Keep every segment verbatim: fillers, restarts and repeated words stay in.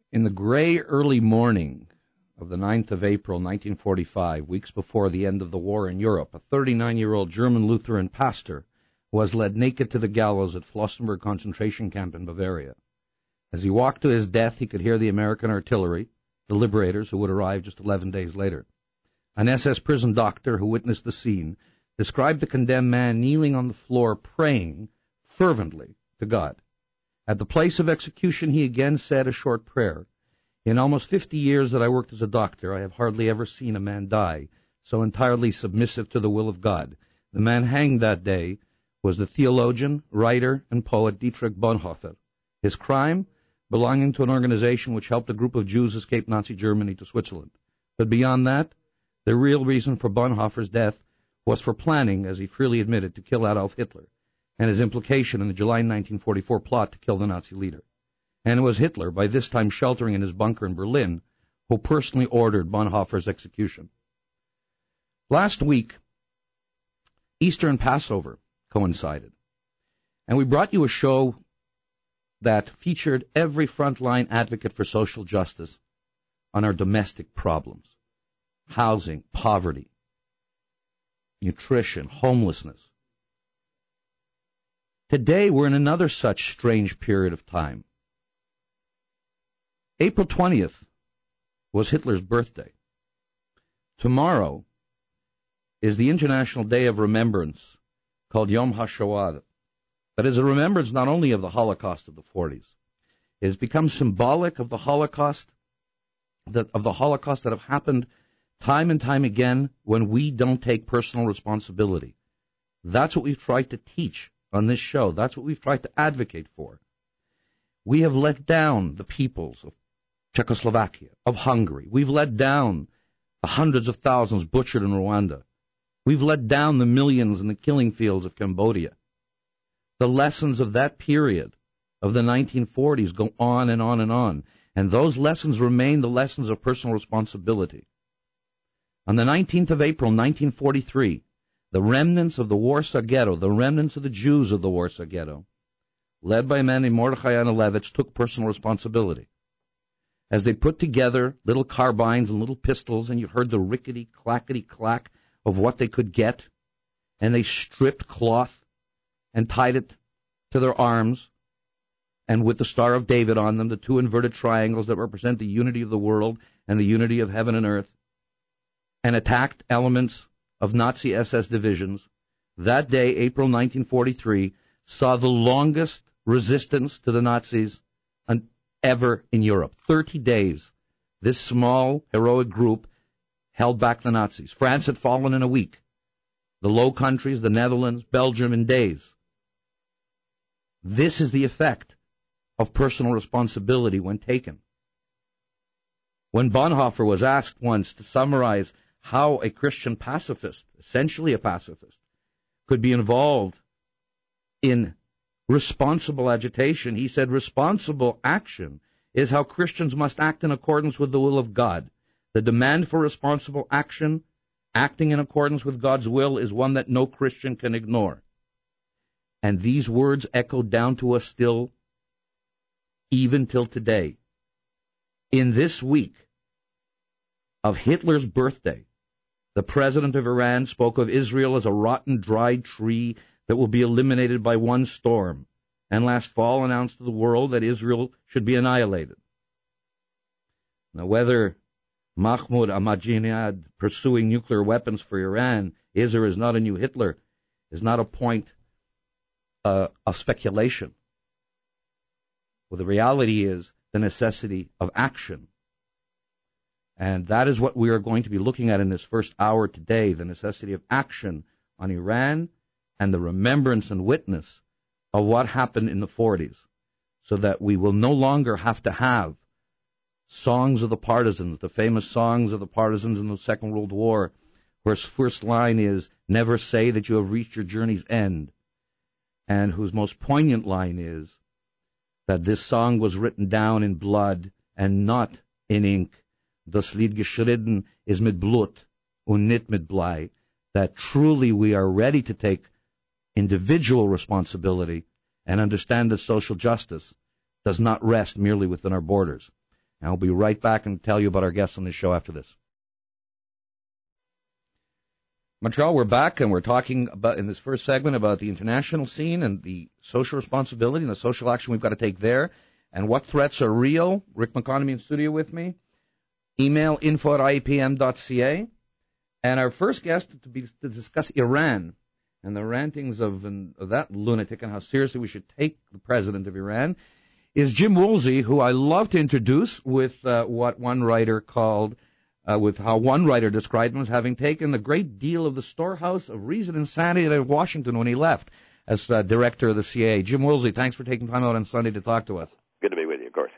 In the gray early morning of the ninth of April, nineteen forty-five, weeks before the end of the war in Europe, a thirty-nine-year-old German Lutheran pastor was led naked to the gallows at Flossenburg concentration camp in Bavaria. As he walked to his death, he could hear the American artillery, the liberators who would arrive just eleven days later. An S S prison doctor who witnessed the scene described the condemned man kneeling on the floor praying fervently to God. At the place of execution, he again said a short prayer. In almost fifty years that I worked as a doctor, I have hardly ever seen a man die so entirely submissive to the will of God. The man hanged that day was the theologian, writer, and poet Dietrich Bonhoeffer. His crime? Belonging to an organization which helped a group of Jews escape Nazi Germany to Switzerland. But beyond that, the real reason for Bonhoeffer's death was for planning, as he freely admitted, to kill Adolf Hitler, and his implication in the July nineteen forty-four plot to kill the Nazi leader. And it was Hitler, by this time sheltering in his bunker in Berlin, who personally ordered Bonhoeffer's execution. Last week, Easter and Passover coincided, and we brought you a show that featured every frontline advocate for social justice on our domestic problems: housing, poverty, nutrition, homelessness. Today, we're in another such strange period of time. April twentieth was Hitler's birthday. Tomorrow is the International Day of Remembrance, called Yom HaShoah. That is a remembrance not only of the Holocaust of the forties. It has become symbolic of the Holocaust, that of the Holocaust that have happened time and time again when we don't take personal responsibility. That's what we've tried to teach on this show. That's what we've tried to advocate for. We have let down the peoples of Czechoslovakia, of Hungary. We've let down the hundreds of thousands butchered in Rwanda. We've let down the millions in the killing fields of Cambodia. The lessons of that period of the nineteen forties go on and on and on, and those lessons remain the lessons of personal responsibility. On the nineteenth of April, nineteen forty-three, the remnants of the Warsaw Ghetto, the remnants of the Jews of the Warsaw Ghetto, led by a man named Mordechai Analevich, took personal responsibility. As they put together little carbines and little pistols, and you heard the rickety, clackety clack of what they could get, and they stripped cloth and tied it to their arms, and with the Star of David on them, the two inverted triangles that represent the unity of the world and the unity of heaven and earth, and attacked elements of Nazi S S divisions. That day, April nineteen forty-three, saw the longest resistance to the Nazis ever in Europe. Thirty days, this small, heroic group held back the Nazis. France had fallen in a week. The Low Countries, the Netherlands, Belgium in days. This is the effect of personal responsibility when taken. When Bonhoeffer was asked once to summarize how a Christian pacifist, essentially a pacifist, could be involved in responsible agitation, he said responsible action is how Christians must act in accordance with the will of God. The demand for responsible action, acting in accordance with God's will, is one that no Christian can ignore. And these words echo down to us still, even till today. In this week of Hitler's birthday, the president of Iran spoke of Israel as a rotten, dried tree that will be eliminated by one storm, and last fall announced to the world that Israel should be annihilated. Now, whether Mahmoud Ahmadinejad pursuing nuclear weapons for Iran is or is not a new Hitler is not a point uh, of speculation. Well, the reality is the necessity of action. And that is what we are going to be looking at in this first hour today, the necessity of action on Iran and the remembrance and witness of what happened in the forties, so that we will no longer have to have songs of the partisans, the famous songs of the partisans in the Second World War, where his first line is, "Never say that you have reached your journey's end," and whose most poignant line is that this song was written down in blood and not in ink. Das Lied geschrieben ist mit Blut und nicht mit Blei. That truly we are ready to take individual responsibility and understand that social justice does not rest merely within our borders. And I'll be right back and tell you about our guests on this show after this. Montreal, we're back, and we're talking about in this first segment about the international scene and the social responsibility and the social action we've got to take there, and what threats are real. Rick McConnell in studio with me. Email info at I E P M dot C A. And our first guest to, be, to discuss Iran and the rantings of, of that lunatic and how seriously we should take the president of Iran is Jim Woolsey, who I love to introduce with uh, what one writer called Uh, with how one writer described him as having taken a great deal of the storehouse of reason and sanity out of Washington when he left as uh, director of the C I A. Jim Woolsey, thanks for taking time out on Sunday to talk to us. Good to be with you, of course.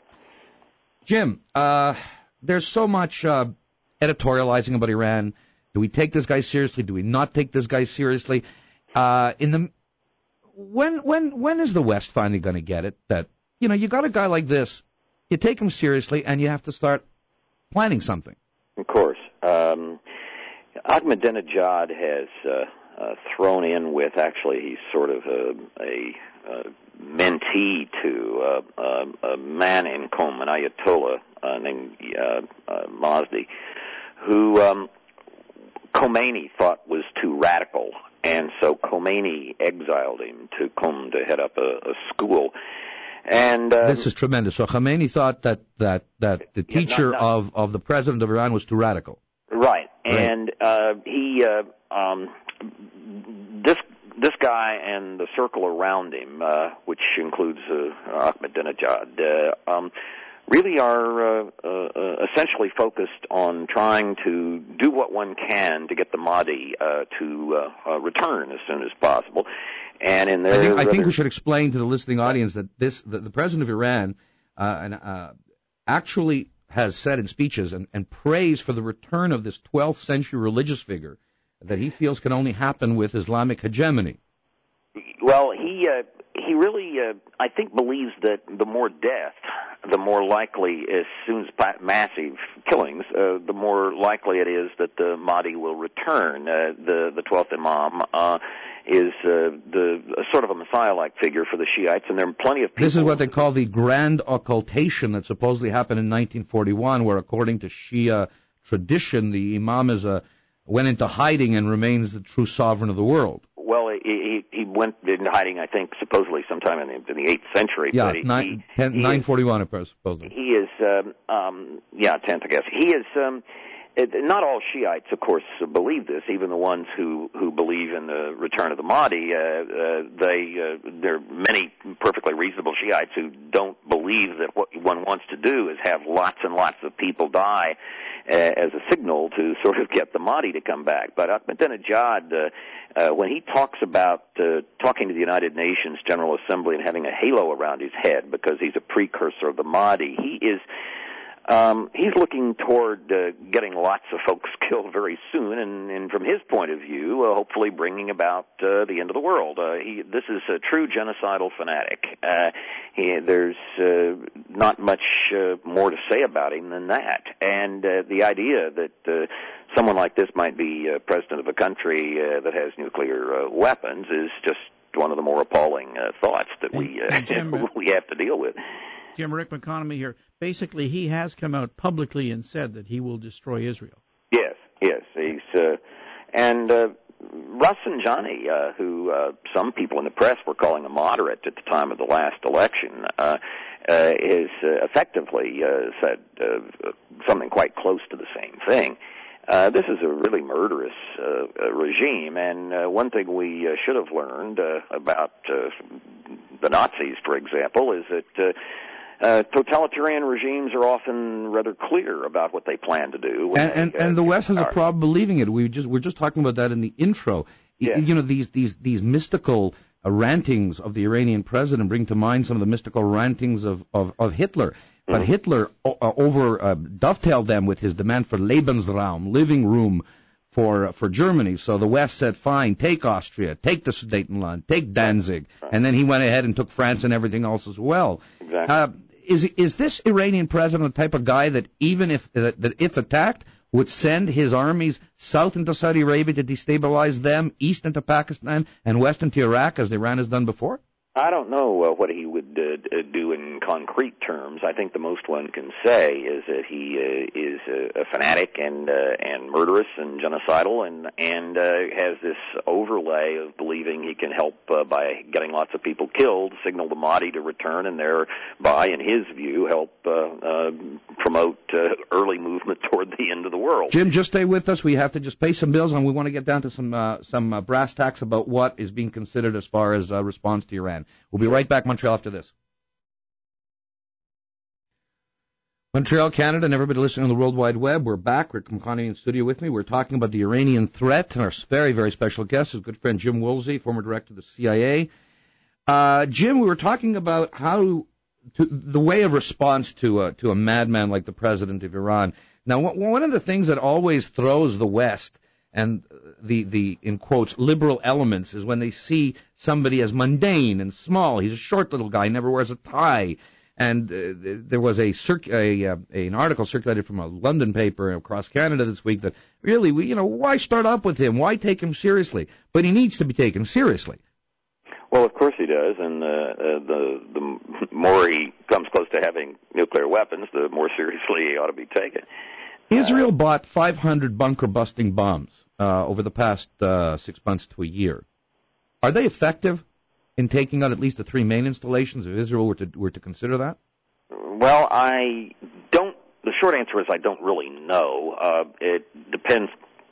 Jim, uh, there's so much uh, editorializing about Iran. Do we take this guy seriously? Do we not take this guy seriously? Uh, in the when when when is the West finally going to get it that, you know, you got a guy like this, you take him seriously, and you have to start planning something? Of course. Um, Ahmadinejad has uh, uh, thrown in with, actually, he's sort of a, a, a mentee to uh, uh, a man in Qom, an Ayatollah uh, named uh, uh, Mazdi, who um, Khomeini thought was too radical, and so Khomeini exiled him to Qom to head up a, a school. And uh, this is tremendous. So Khomeini thought that that, that the teacher yeah, not, not, of, of the president of Iran was too radical. Right, and uh, he uh, um, this this guy and the circle around him, uh, which includes uh, Ahmadinejad, uh, um, really are uh, uh, essentially focused on trying to do what one can to get the Mahdi uh, to uh, uh, return as soon as possible. And in their I think, I rather, think we should explain to the listening audience that this the, the president of Iran uh, and, uh, actually has said in speeches and, and prays for the return of this twelfth century religious figure that he feels can only happen with Islamic hegemony. Well, he uh, he really, uh, I think, believes that the more death, the more likely, as soon as massive killings, uh, the more likely it is that the Mahdi will return. Uh, the the twelfth Imam uh, is uh, the uh, sort of a Messiah-like figure for the Shiites, and there are plenty of people. This is what they call the grand occultation that supposedly happened in nineteen forty-one, where, according to Shia tradition, the Imam is a went into hiding and remains the true sovereign of the world. Well, he, he went into hiding, I think, supposedly sometime in the, in the eighth century. Yeah, but he, nine, he, ten, he nine is, forty-one, supposedly. He is, um, um, yeah, tenth, I guess. He is, um, it, not all Shiites, of course, believe this. Even the ones who, who believe in the return of the Mahdi, uh, uh, they, uh, there are many perfectly reasonable Shiites who don't believe that what one wants to do is have lots and lots of people die uh, as a signal to sort of get the Mahdi to come back. But Ahmadinejad, uh, Uh, when he talks about uh, talking to the United Nations General Assembly and having a halo around his head because he's a precursor of the Mahdi, he is um, he's looking toward uh, getting lots of folks killed very soon, and, and from his point of view, uh, hopefully bringing about uh, the end of the world. Uh, he, this is a true genocidal fanatic. Uh, he, there's uh, not much uh, more to say about him than that. And uh, the idea that uh, someone like this might be uh, president of a country uh, that has nuclear uh, weapons is just one of the more appalling uh, thoughts that we uh, Jim, we have to deal with. Jim, Rick McConnell here. Basically, he has come out publicly and said that he will destroy Israel. Yes, yes. He's uh, and uh, Rafsanjani, uh, who uh, some people in the press were calling a moderate at the time of the last election, uh, uh, is uh, effectively uh, said uh, something quite close to the same thing. Uh, this is a really murderous uh, regime, and uh, one thing we uh, should have learned uh, about uh, the Nazis, for example, is that uh, uh, totalitarian regimes are often rather clear about what they plan to do. And, and, they, uh, and the West has are. a problem believing it. We just we're just talking about that in the intro. Yeah. You know, these these these mystical uh, rantings of the Iranian president bring to mind some of the mystical rantings of of, of Hitler. But mm-hmm. Hitler uh, over uh, dovetailed them with his demand for Lebensraum, living room for uh, for Germany. So the West said, fine, take Austria, take the Sudetenland, take Danzig, right. And then he went ahead and took France and everything else as well. Exactly. Uh, is is this Iranian president the type of guy that even if uh, that if attacked would send his armies south into Saudi Arabia to destabilize them, east into Pakistan, and west into Iraq, as Iran has done before? I don't know uh, what he would uh, do in concrete terms. I think the most one can say is that he uh, is a, a fanatic and uh, and murderous and genocidal, and and uh, has this overlay of believing he can help uh, by getting lots of people killed, signal the Mahdi to return, and thereby, in his view, help uh, uh, promote uh, early movement toward the end of the world. Jim, just stay with us. We have to just pay some bills, and we want to get down to some uh, some uh, brass tacks about what is being considered as far as uh, response to Iran. We'll be right back, Montreal, after this. Montreal, Canada, and everybody listening on the World Wide Web, we're back. Rick McConney in studio with me. We're talking about the Iranian threat, and our very, very special guest is good friend Jim Woolsey, former director of the C I A. Uh, Jim, we were talking about how to, the way of response to a, to a madman like the president of Iran. Now, one of the things that always throws the West and the, the, in quotes, liberal elements is when they see somebody as mundane and small. He's a short little guy, never wears a tie. And uh, there was a, circ- a, uh, an article circulated from a London paper across Canada this week that really, we, you know, why start up with him? Why take him seriously? But he needs to be taken seriously. Well, of course he does, and uh, uh, the the more he comes close to having nuclear weapons, the more seriously he ought to be taken. Israel uh, bought five hundred bunker-busting bombs uh, over the past uh, six months to a year. Are they effective in taking out at least the three main installations if Israel were to were to consider that? Well, I don't. The short answer is I don't really know. Uh, it depends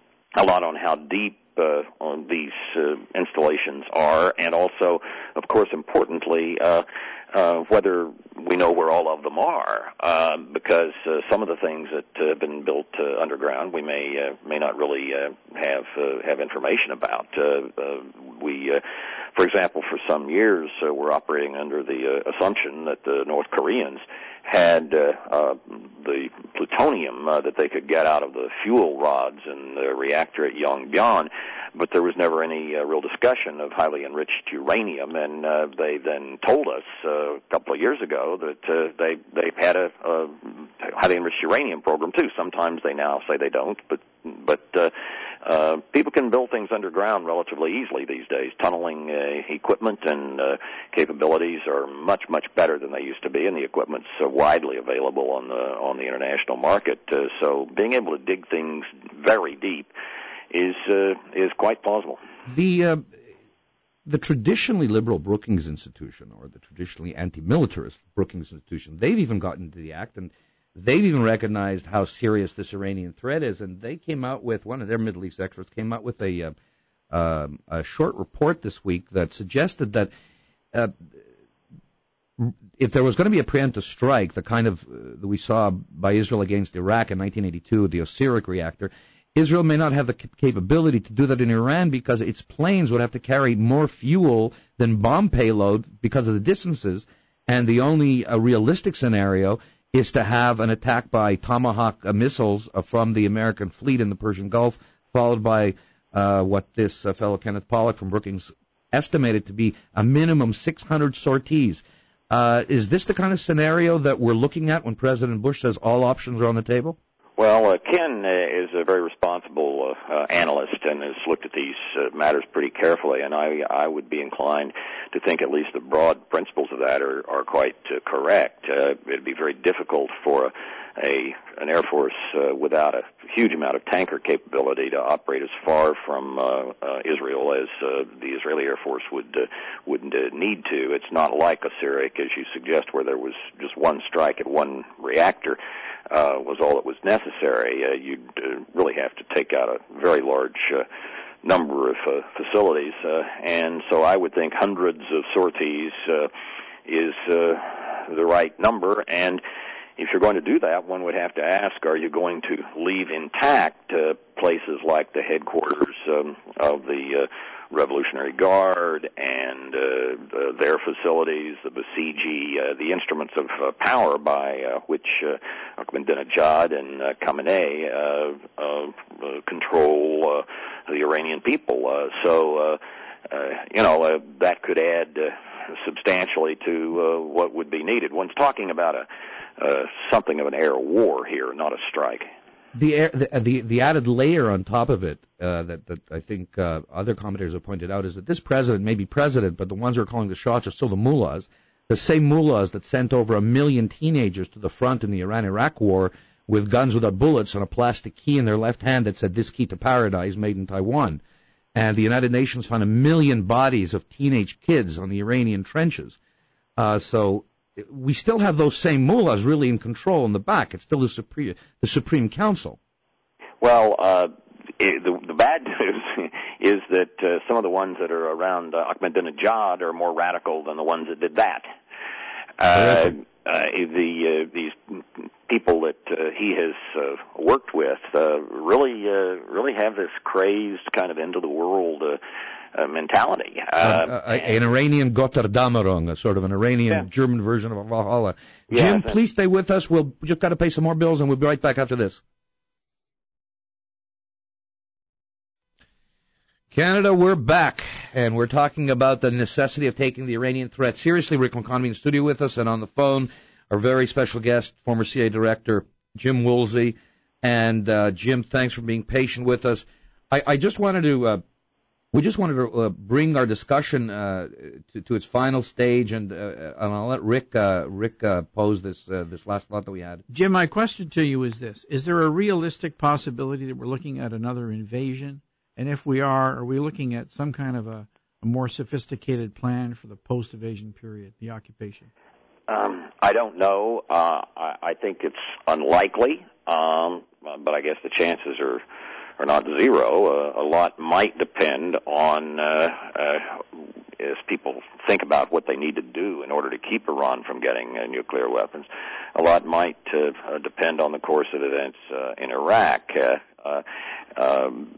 a lot on how deep uh, on these uh, installations are, and also, of course, importantly, uh, uh, whether we know where all of them are, uh, because uh, some of the things that uh, have been built uh, underground we may uh, may not really uh, have uh, have information about. Uh, uh, we, uh, for example, for some years uh, we're operating under the uh, assumption that the North Koreans had uh, uh, the plutonium uh, that they could get out of the fuel rods in the reactor at Yongbyon, but there was never any uh, real discussion of highly enriched uranium, and uh, they then told us uh, a couple of years ago that uh, they, they've had a, a highly enriched uranium program too. Sometimes they now say they don't, but but uh, uh, people can build things underground relatively easily these days. Tunneling uh, equipment and uh, capabilities are much, much better than they used to be, and the equipment's uh, widely available on the on the international market. Uh, so being able to dig things very deep is uh, is quite plausible. The uh, the traditionally liberal Brookings Institution, or the traditionally anti-militarist Brookings Institution, they've even gotten into the act, and they've even recognized how serious this Iranian threat is, and they came out with, one of their Middle East experts came out with a, uh, uh, a short report this week that suggested that uh, if there was going to be a preemptive strike, the kind of uh, that we saw by Israel against Iraq in nineteen eighty-two, the Osiris reactor, Israel may not have the capability to do that in Iran because its planes would have to carry more fuel than bomb payload because of the distances, and the only uh, realistic scenario is to have an attack by Tomahawk uh, missiles uh, from the American fleet in the Persian Gulf, followed by uh, what this uh, fellow Kenneth Pollack from Brookings estimated to be a minimum six hundred sorties. Uh, is this the kind of scenario that we're looking at when President Bush says all options are on the table? Well, uh, Ken uh, is a very responsible uh, uh, analyst and has looked at these uh, matters pretty carefully, and I, I would be inclined to think at least the broad principles of that are, are quite uh, correct. Uh, it'd be very difficult for a, a an Air Force uh, without a huge amount of tanker capability to operate as far from uh, uh, Israel as uh, the Israeli Air Force would uh, would uh, need to. It's not like Osiris, as you suggest, where there was just one strike at one reactor. Uh, was all that was necessary. Uh, you'd uh, really have to take out a very large uh, number of uh, facilities, uh, and so I would think hundreds of sorties uh, is uh, the right number. And if you're going to do that, one would have to ask, are you going to leave intact uh, places like the headquarters um, of the uh, Revolutionary Guard and uh, the, their facilities, the Basiji, uh, the instruments of uh, power by uh, which uh, Ahmadinejad and uh, Khamenei uh, uh, uh, control uh, the Iranian people. Uh, so, uh, uh, you know, uh, that could add uh, substantially to uh, what would be needed. One's talking about a uh, something of an air war here, not a strike. The, the the the added layer on top of it uh, that that I think uh, other commentators have pointed out is that this president may be president, but the ones who are calling the shots are still the mullahs, the same mullahs that sent over a million teenagers to the front in the Iran-Iraq war with guns without bullets and a plastic key in their left hand that said "This key to paradise, made in Taiwan." And the United Nations found a million bodies of teenage kids on the Iranian trenches. Uh, so. We still have those same mullahs really in control in the back. It's still the Supreme, the Supreme Council. Well, uh, it, the, the bad news is that uh, some of the ones that are around uh, Ahmadinejad are more radical than the ones that did that. Uh, uh, the uh, these people that uh, he has uh, worked with uh, really uh, really have this crazed kind of end of the world Uh, Uh, mentality. Uh, uh, uh, an Iranian Götterdämmerung, a sort of an Iranian yeah. German version of a Valhalla. Yeah, Jim, please stay with us. We'll just got to pay some more bills, and we'll be right back after this. Canada, we're back, and we're talking about the necessity of taking the Iranian threat seriously. Rick McConaughey in the studio with us, and on the phone, our very special guest, former C I A Director Jim Woolsey. And uh, Jim, thanks for being patient with us. I, I just wanted to... Uh, We just wanted to uh, bring our discussion uh, to, to its final stage, and, uh, and I'll let Rick uh, Rick uh, pose this uh, this last thought that we had. Jim, my question to you is this: is there a realistic possibility that we're looking at another invasion? And if we are, are we looking at some kind of a, a more sophisticated plan for the post-invasion period, the occupation? Um, I don't know. Uh, I, I think it's unlikely, um, but I guess the chances are. Are not zero. Uh, a lot might depend on, uh, uh, as people think about what they need to do in order to keep Iran from getting uh, nuclear weapons, a lot might uh, depend on the course of events uh, in Iraq. Uh, uh, um,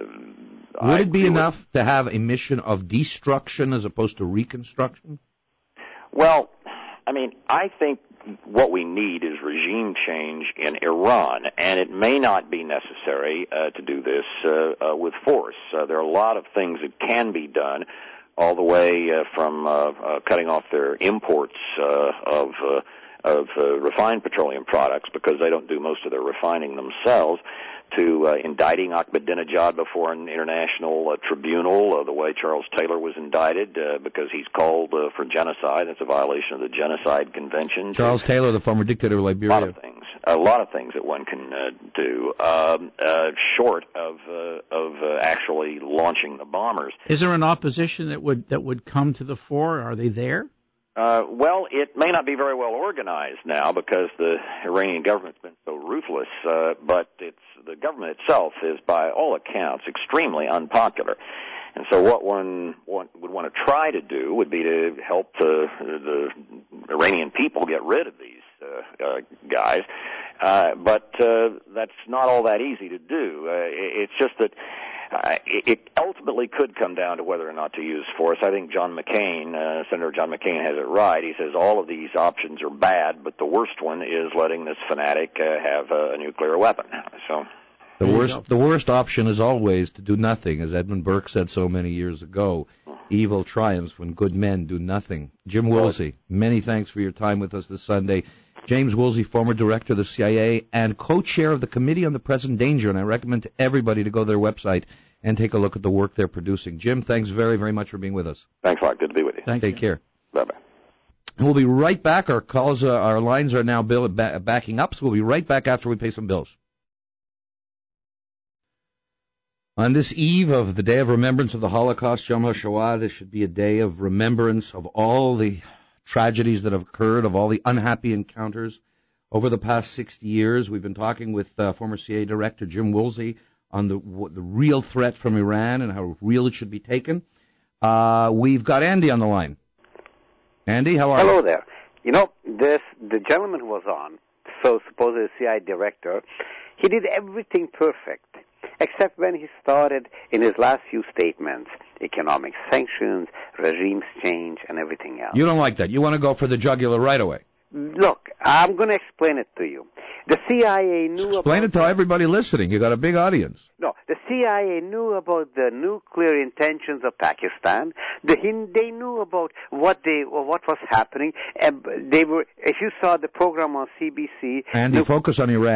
uh, Would I it be enough with, to have a mission of destruction as opposed to reconstruction? Well, I mean, I think what we need is regime change in Iran, and it may not be necessary uh, to do this uh, uh, with force. Uh, there are a lot of things that can be done, all the way uh, from uh, uh, cutting off their imports uh, of uh, of uh, refined petroleum products, because they don't do most of their refining themselves, to uh, indicting Ahmadinejad before an international uh, tribunal, uh, the way Charles Taylor was indicted, uh, because he's called uh, for genocide. That's a violation of the Genocide Convention. Charles to, Taylor, the former dictator of Liberia. A lot of things. A lot of things that one can uh, do, um, uh, short of uh, of uh, actually launching the bombers. Is there an opposition that would that would come to the fore? Are they there? Uh, well, it may not be very well organized now because the Iranian government's been so ruthless, uh, but it's, the government itself is, by all accounts, extremely unpopular. And so what one, one would want to try to do would be to help the, the Iranian people get rid of these uh, uh, guys. Uh, but uh, that's not all that easy to do. Uh, it's just that Uh, it, it ultimately could come down to whether or not to use force. I think John McCain, uh, Senator John McCain has it right. He says all of these options are bad, but the worst one is letting this fanatic uh, have a, a nuclear weapon. So the worst, the worst option is always to do nothing, as Edmund Burke said so many years ago. Evil triumphs when good men do nothing. Jim Woolsey, many thanks for your time with us this Sunday. James Woolsey, former director of the C I A and co-chair of the Committee on the Present Danger, and I recommend to everybody to go to their website and take a look at the work they're producing. Jim, thanks very, very much for being with us. Thanks a lot. Good to be with you. Thank Take you. care. Bye-bye. And we'll be right back. Our calls, uh, our lines are now bill- ba- backing up, so we'll be right back after we pay some bills. On this eve of the Day of Remembrance of the Holocaust, Yom HaShoah, this should be a day of remembrance of all the tragedies that have occurred, of all the unhappy encounters over the past sixty years. We've been talking with uh, former C I A Director Jim Woolsey on the the real threat from Iran and how real it should be taken. Uh, we've got Andy on the line. Andy, how are Hello you? Hello there. You know, this the gentleman who was on, so supposedly C I A Director, he did everything perfect, except when he started in his last few statements, economic sanctions, regimes change, and everything else. You don't like that. You want to go for the jugular right away. Look, I'm going to explain it to you. The C I A knew about... Explain it to everybody listening. You got a big audience. No, the C I A knew about the nuclear intentions of Pakistan. The, they knew about what they what was happening. And they were. If you saw the program on C B C... Andy, nu- focus on Iran.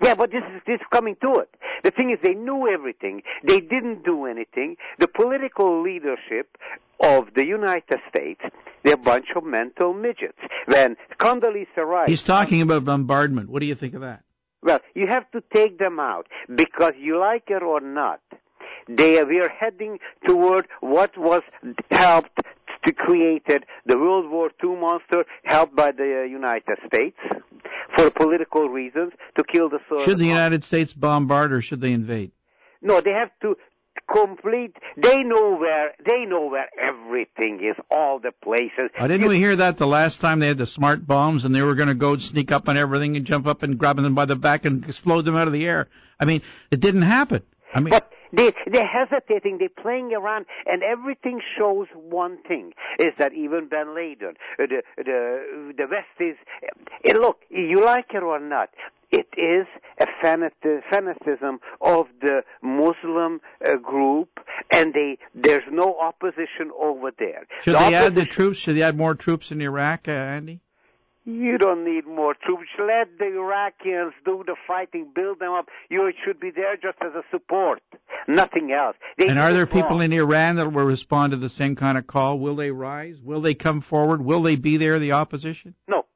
Yeah, but this is this is coming to it. The thing is, they knew everything. They didn't do anything. The political leadership of the United States, they're a bunch of mental midgets. When Condoleezza Rice... He's talking about bombardment. What do you think of that? Well, you have to take them out, because you like it or not, they we are heading toward what was helped to created the World War Two monster, helped by the United States for political reasons to kill the soil. Should the United States bombard or should they invade? No, they have to complete. They know where. They know where everything is. All the places. Oh, didn't we hear that the last time they had the smart bombs and they were going to go sneak up on everything and jump up and grab them by the back and explode them out of the air? I mean, it didn't happen. I mean, but they they're hesitating. They're playing around, and everything shows one thing: is that even Ben Laden, uh, the the the West is. Uh, look, you like it or not, it is a fanati- fanaticism of the Muslim uh, group, and they there's no opposition over there. Should the they add the opposition- troops? Should they add more troops in Iraq, uh, Andy? You don't need more troops. Let the Iraqis do the fighting, build them up. You should be there just as a support, nothing else. They And are did there it people wrong. in Iran that will respond to the same kind of call? Will they rise? Will they come forward? Will they be there, the opposition? No.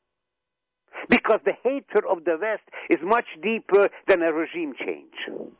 Because the hatred of the West is much deeper than a regime change.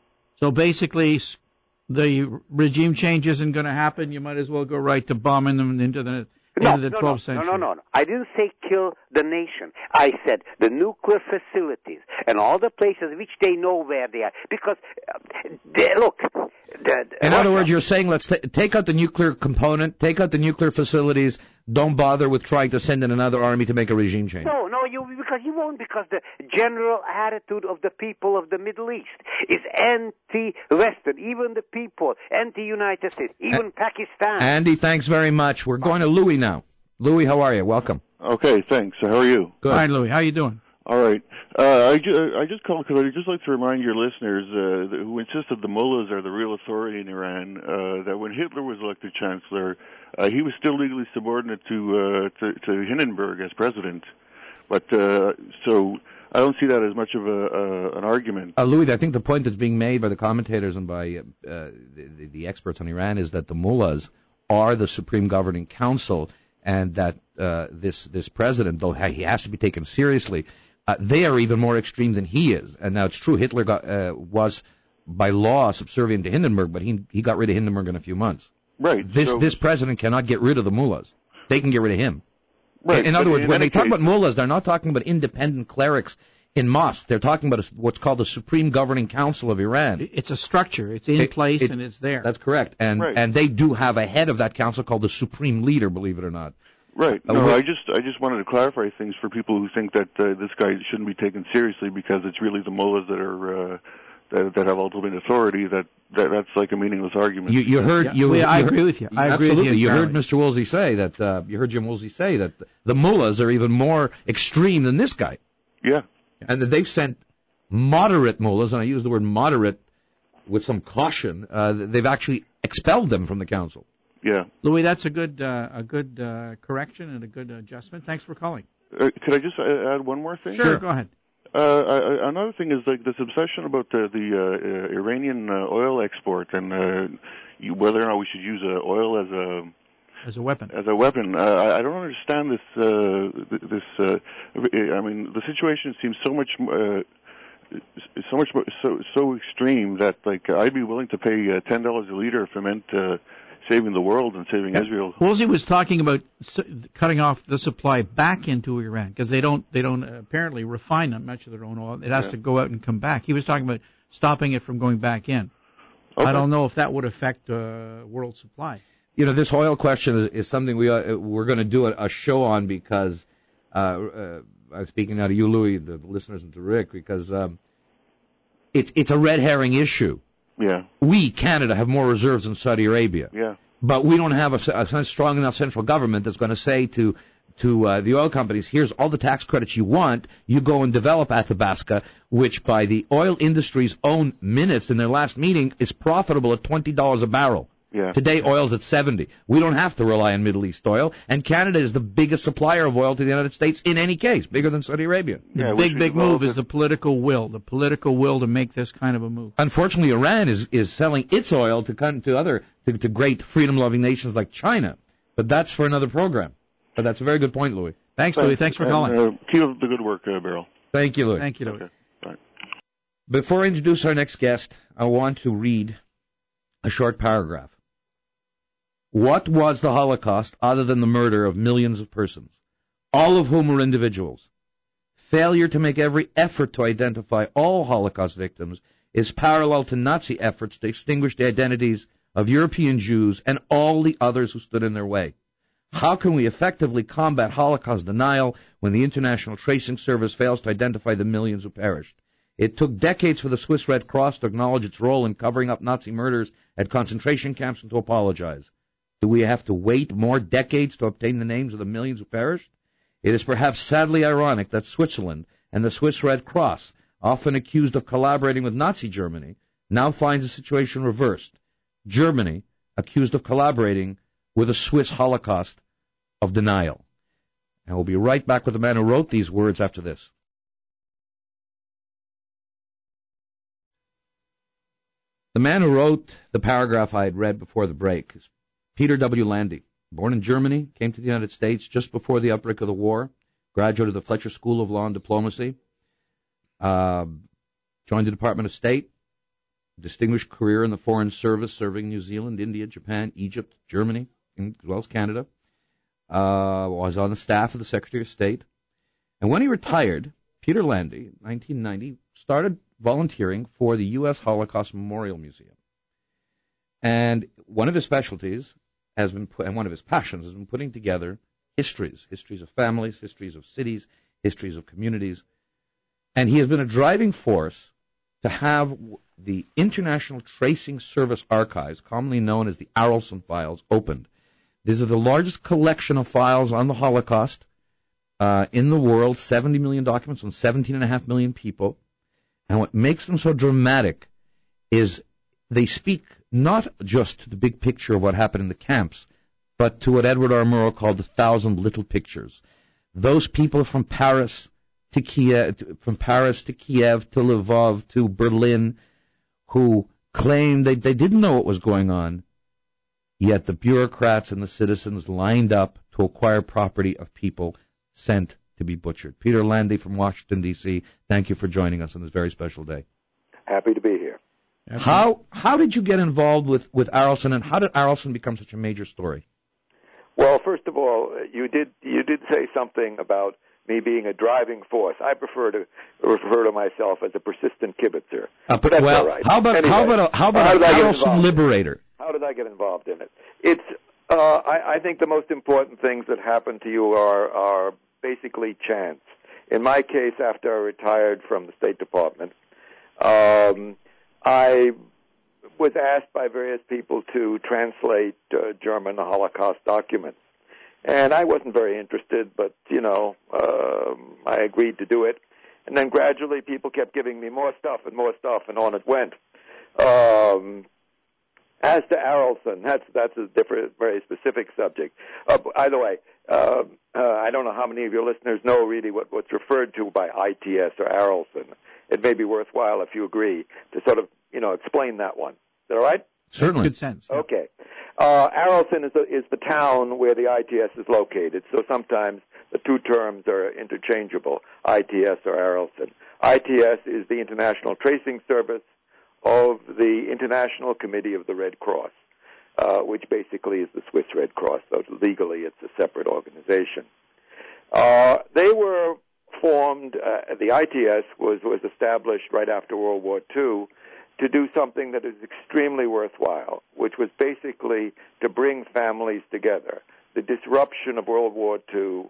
So basically, s- the regime change isn't going to happen. You might as well go right to bombing them into the No, into the no, twelfth no, century. no, no, no. I didn't say kill the nation. I said the nuclear facilities and all the places which they know where they are. Because, uh, they, look... The, the, In Russia, other words, you're saying let's t- take out the nuclear component, take out the nuclear facilities, don't bother with trying to send in another army to make a regime change. No, no, you because you won't, because the general attitude of the people of the Middle East is anti-Western, even the people, anti-United States, even A- Pakistan. Andy, thanks very much. We're going to Louis now. Louis, how are you? Welcome. Okay, thanks. How are you? Good. Hi, Louis. How you doing? All right. Uh, I, ju- I just called because I'd just like to remind your listeners uh, who insist that the mullahs are the real authority in Iran, uh, that when Hitler was elected chancellor, uh, he was still legally subordinate to, uh, to to Hindenburg as president. But uh, so I don't see that as much of a uh, an argument. Uh, Louis, I think the point that's being made by the commentators and by uh, the, the experts on Iran is that the mullahs are the supreme governing council, and that uh, this this president, though he has to be taken seriously, uh, they are even more extreme than he is. And now it's true, Hitler got, uh, was by law subservient to Hindenburg, but he he got rid of Hindenburg in a few months. Right. This so, this president cannot get rid of the mullahs. They can get rid of him. right. In, in other but words, in when any they talk case- about mullahs, they're not talking about independent clerics in mosques. They're talking about a, what's called the Supreme Governing Council of Iran. It's a structure. It's in It- place it- and it's there. That's correct. And Right. and they do have a head of that council called the Supreme Leader, believe it or not. Right. Uh, No, we- I just I just wanted to clarify things for people who think that uh, this guy shouldn't be taken seriously because it's really the mullahs that are uh, that, that have ultimate authority. That, that that's like a meaningless argument. You you heard Yeah, you. we- I you agree heard- with you. I agree with absolutely. you You heard entirely. Mister Woolsey say that. Uh, you heard Jim Woolsey say that the mullahs are even more extreme than this guy, yeah. and that they've sent moderate mullahs, and I use the word moderate with some caution. Uh, they've actually expelled them from the council. Yeah. Louis, that's a good uh, a good uh, correction and a good adjustment. Thanks for calling. Uh, could I just uh, add one more thing? Sure, go ahead. Uh, I, another thing is like this obsession about the, the uh, uh, Iranian uh, oil export and uh, you, whether or not we should use uh, oil as a As a weapon. as a weapon. Uh, I, I don't understand this. Uh, th- this uh, I mean, the situation seems so much. Uh, so much so so extreme that like I'd be willing to pay uh, ten dollars a liter if it meant uh, saving the world and saving Yeah. Israel. Woolsey was talking about s- cutting off the supply back into Iran because they don't they don't uh, apparently refine much of their own oil. It has Yeah. to go out and come back. He was talking about stopping it from going back in. Okay. I don't know if that would affect uh, world supply. You know, this oil question is, is something we uh, we're going to do a, a show on because uh, uh, I'm speaking now to you, Louis, the listeners, and to Rick, because um, it's it's a red herring issue. Yeah, We, Canada, have more reserves than Saudi Arabia, yeah, but we don't have a, a strong enough central government that's going to say to to uh, the oil companies, here's all the tax credits you want, you go and develop Athabasca, which by the oil industry's own minutes in their last meeting is profitable at twenty dollars a barrel. Yeah. Today, oil's at seventy. We don't have to rely on Middle East oil, and Canada is the biggest supplier of oil to the United States in any case, bigger than Saudi Arabia. The yeah, big, big move is it. the political will, the political will to make this kind of a move. Unfortunately, Iran is, is selling its oil to to other to, to great freedom-loving nations like China, but that's for another program. But that's a very good point, Louis. Thanks, Louis. Thanks for and, calling. Uh, keep up the good work, uh, Beryl. Thank you, Louis. Thank you, Louis. Okay. Bye. Before I introduce our next guest, I want to read a short paragraph. What was the Holocaust other than the murder of millions of persons, all of whom were individuals? Failure to make every effort to identify all Holocaust victims is parallel to Nazi efforts to extinguish the identities of European Jews and all the others who stood in their way. How can we effectively combat Holocaust denial when the International Tracing Service fails to identify the millions who perished? It took decades for the Swiss Red Cross to acknowledge its role in covering up Nazi murders at concentration camps and to apologize. Do we have to wait more decades to obtain the names of the millions who perished? It is perhaps sadly ironic that Switzerland and the Swiss Red Cross, often accused of collaborating with Nazi Germany, now finds the situation reversed. Germany, accused of collaborating with a Swiss Holocaust of denial. And we'll be right back with the man who wrote these words after this. The man who wrote the paragraph I had read before the break is Peter W. Landy. Born in Germany, came to the United States just before the outbreak of the war, graduated the Fletcher School of Law and Diplomacy, uh, joined the Department of State, distinguished career in the Foreign Service, serving New Zealand, India, Japan, Egypt, Germany, as well as Canada, uh, was on the staff of the Secretary of State. And when he retired, Peter Landy, in nineteen ninety, started volunteering for the U S Holocaust Memorial Museum. And one of his specialties has been, and one of his passions has been putting together histories, histories of families, histories of cities, histories of communities. And he has been a driving force to have the International Tracing Service archives, commonly known as the Arolsen files, opened. These are the largest collection of files on the Holocaust uh, in the world, seventy million documents on seventeen point five million people. And what makes them so dramatic is they speak not just to the big picture of what happened in the camps, but to what Edward R. Murrow called the thousand little pictures. Those people from Paris to Kiev, from Paris to Kiev to Lvov to Berlin, who claimed they, they didn't know what was going on, yet the bureaucrats and the citizens lined up to acquire property of people sent to be butchered. Peter Landy from Washington, D C, thank you for joining us on this very special day. Happy to be here. How how did you get involved with, with Arolsen, and how did Arolsen become such a major story? Well, first of all, you did you did say something about me being a driving force. I prefer to refer to myself as a persistent kibitzer. Uh, but that's well, all right. how about anyway, how about a, how about how an did I get Arolsen involved? liberator? How did I get involved in it? It's uh, I, I think the most important things that happen to you are are basically chance. In my case, after I retired from the State Department, um, I was asked by various people to translate uh, German Holocaust documents. And I wasn't very interested, but, you know, um, I agreed to do it. And then gradually people kept giving me more stuff and more stuff, and on it went. Um, as to Arolsen, that's that's a different, very specific subject. Uh, by the way, uh, uh, I don't know how many of your listeners know really what, what's referred to by I T S or Arolsen. It may be worthwhile, if you agree, to sort of, you know, explain that one. Is that all right? Certainly. Good sense. Yeah. Okay. Uh, Arolsen is the, is the town where the I T S is located, so sometimes the two terms are interchangeable, I T S or Arolsen. I T S is the International Tracing Service of the International Committee of the Red Cross, uh, which basically is the Swiss Red Cross, though legally it's a separate organization. Uh, they were formed, uh, the I T S was, was established right after World War Two to do something that is extremely worthwhile, which was basically to bring families together. The disruption of World War Two,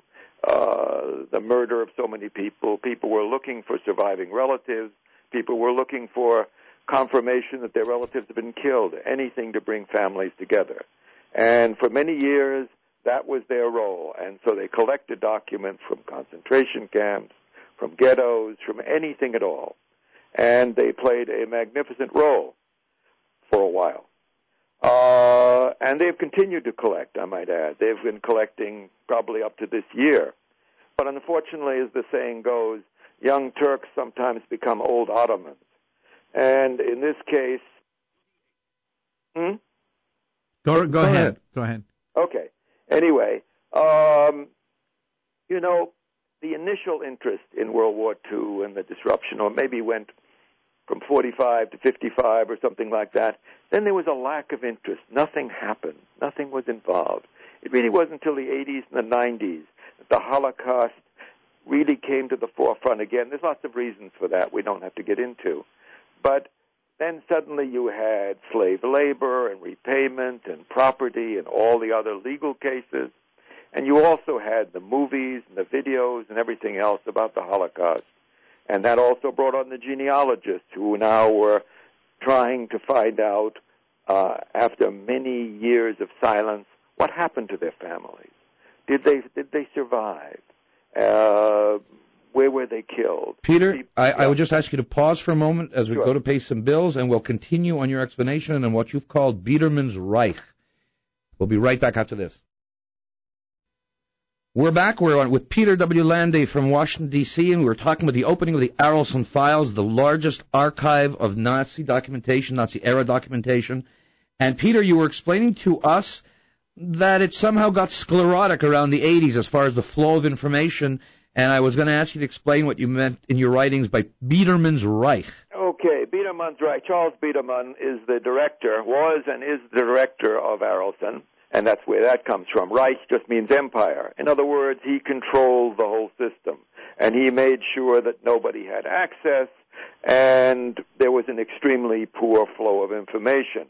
uh, the murder of so many people, people were looking for surviving relatives, people were looking for confirmation that their relatives had been killed, anything to bring families together. And for many years, that was their role. And so they collected documents from concentration camps, from ghettos, from anything at all. And they played a magnificent role for a while. Uh, and they've continued to collect, I might add. They've been collecting probably up to this year. But unfortunately, as the saying goes, young Turks sometimes become old Ottomans. And in this case... Hmm? Go, go, go ahead. ahead. Go ahead. Okay. Anyway, um, you know, the initial interest in World War Two and the disruption, or maybe went from forty-five to fifty-five or something like that. Then there was a lack of interest. Nothing happened. Nothing was involved. It really wasn't until the eighties and the nineties that the Holocaust really came to the forefront again. There's lots of reasons for that we don't have to get into. But then suddenly you had slave labor and repayment and property and all the other legal cases. And you also had the movies and the videos and everything else about the Holocaust. And that also brought on the genealogists who now were trying to find out, uh, after many years of silence, what happened to their families. Did they did they survive? Uh, where were they killed? Peter, People, I, yeah. I would just ask you to pause for a moment as we Sure. go to pay some bills, and we'll continue on your explanation on what you've called Biedermann's Reich. We'll be right back after this. We're back. We're on with Peter W. Landay from Washington, D C, and we're talking about the opening of the Arolsen Files, the largest archive of Nazi documentation, Nazi-era documentation. And, Peter, you were explaining to us that it somehow got sclerotic around the eighties as far as the flow of information, and I was going to ask you to explain what you meant in your writings by Biedermann's Reich. Okay, Biedermann's Reich. Charles Biedermann is the director, was and is the director of Arolsen. And that's where that comes from. Reich just means empire. In other words, he controlled the whole system. And he made sure that nobody had access, and there was an extremely poor flow of information.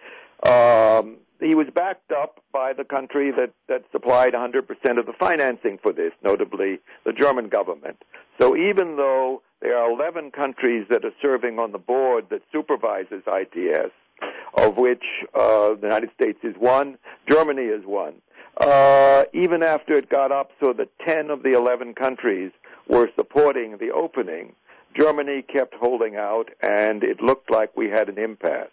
Um, he was backed up by the country that, that supplied one hundred percent of the financing for this, notably the German government. So even though there are eleven countries that are serving on the board that supervises I T S, of which uh, the United States is one, Germany is one. Uh, even after it got up so that ten of the eleven countries were supporting the opening, Germany kept holding out, and it looked like we had an impasse.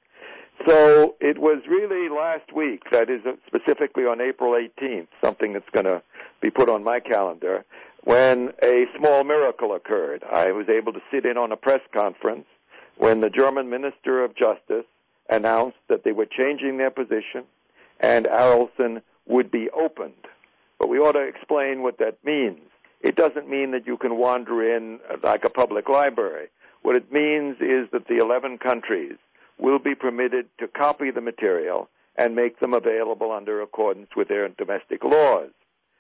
So it was really last week, that is specifically on April eighteenth, something that's going to be put on my calendar, when a small miracle occurred. I was able to sit in on a press conference when the German Minister of Justice announced that they were changing their position and Arolsen would be opened. But we ought to explain what that means. It doesn't mean that you can wander in like a public library. What it means is that the eleven countries will be permitted to copy the material and make them available under accordance with their domestic laws.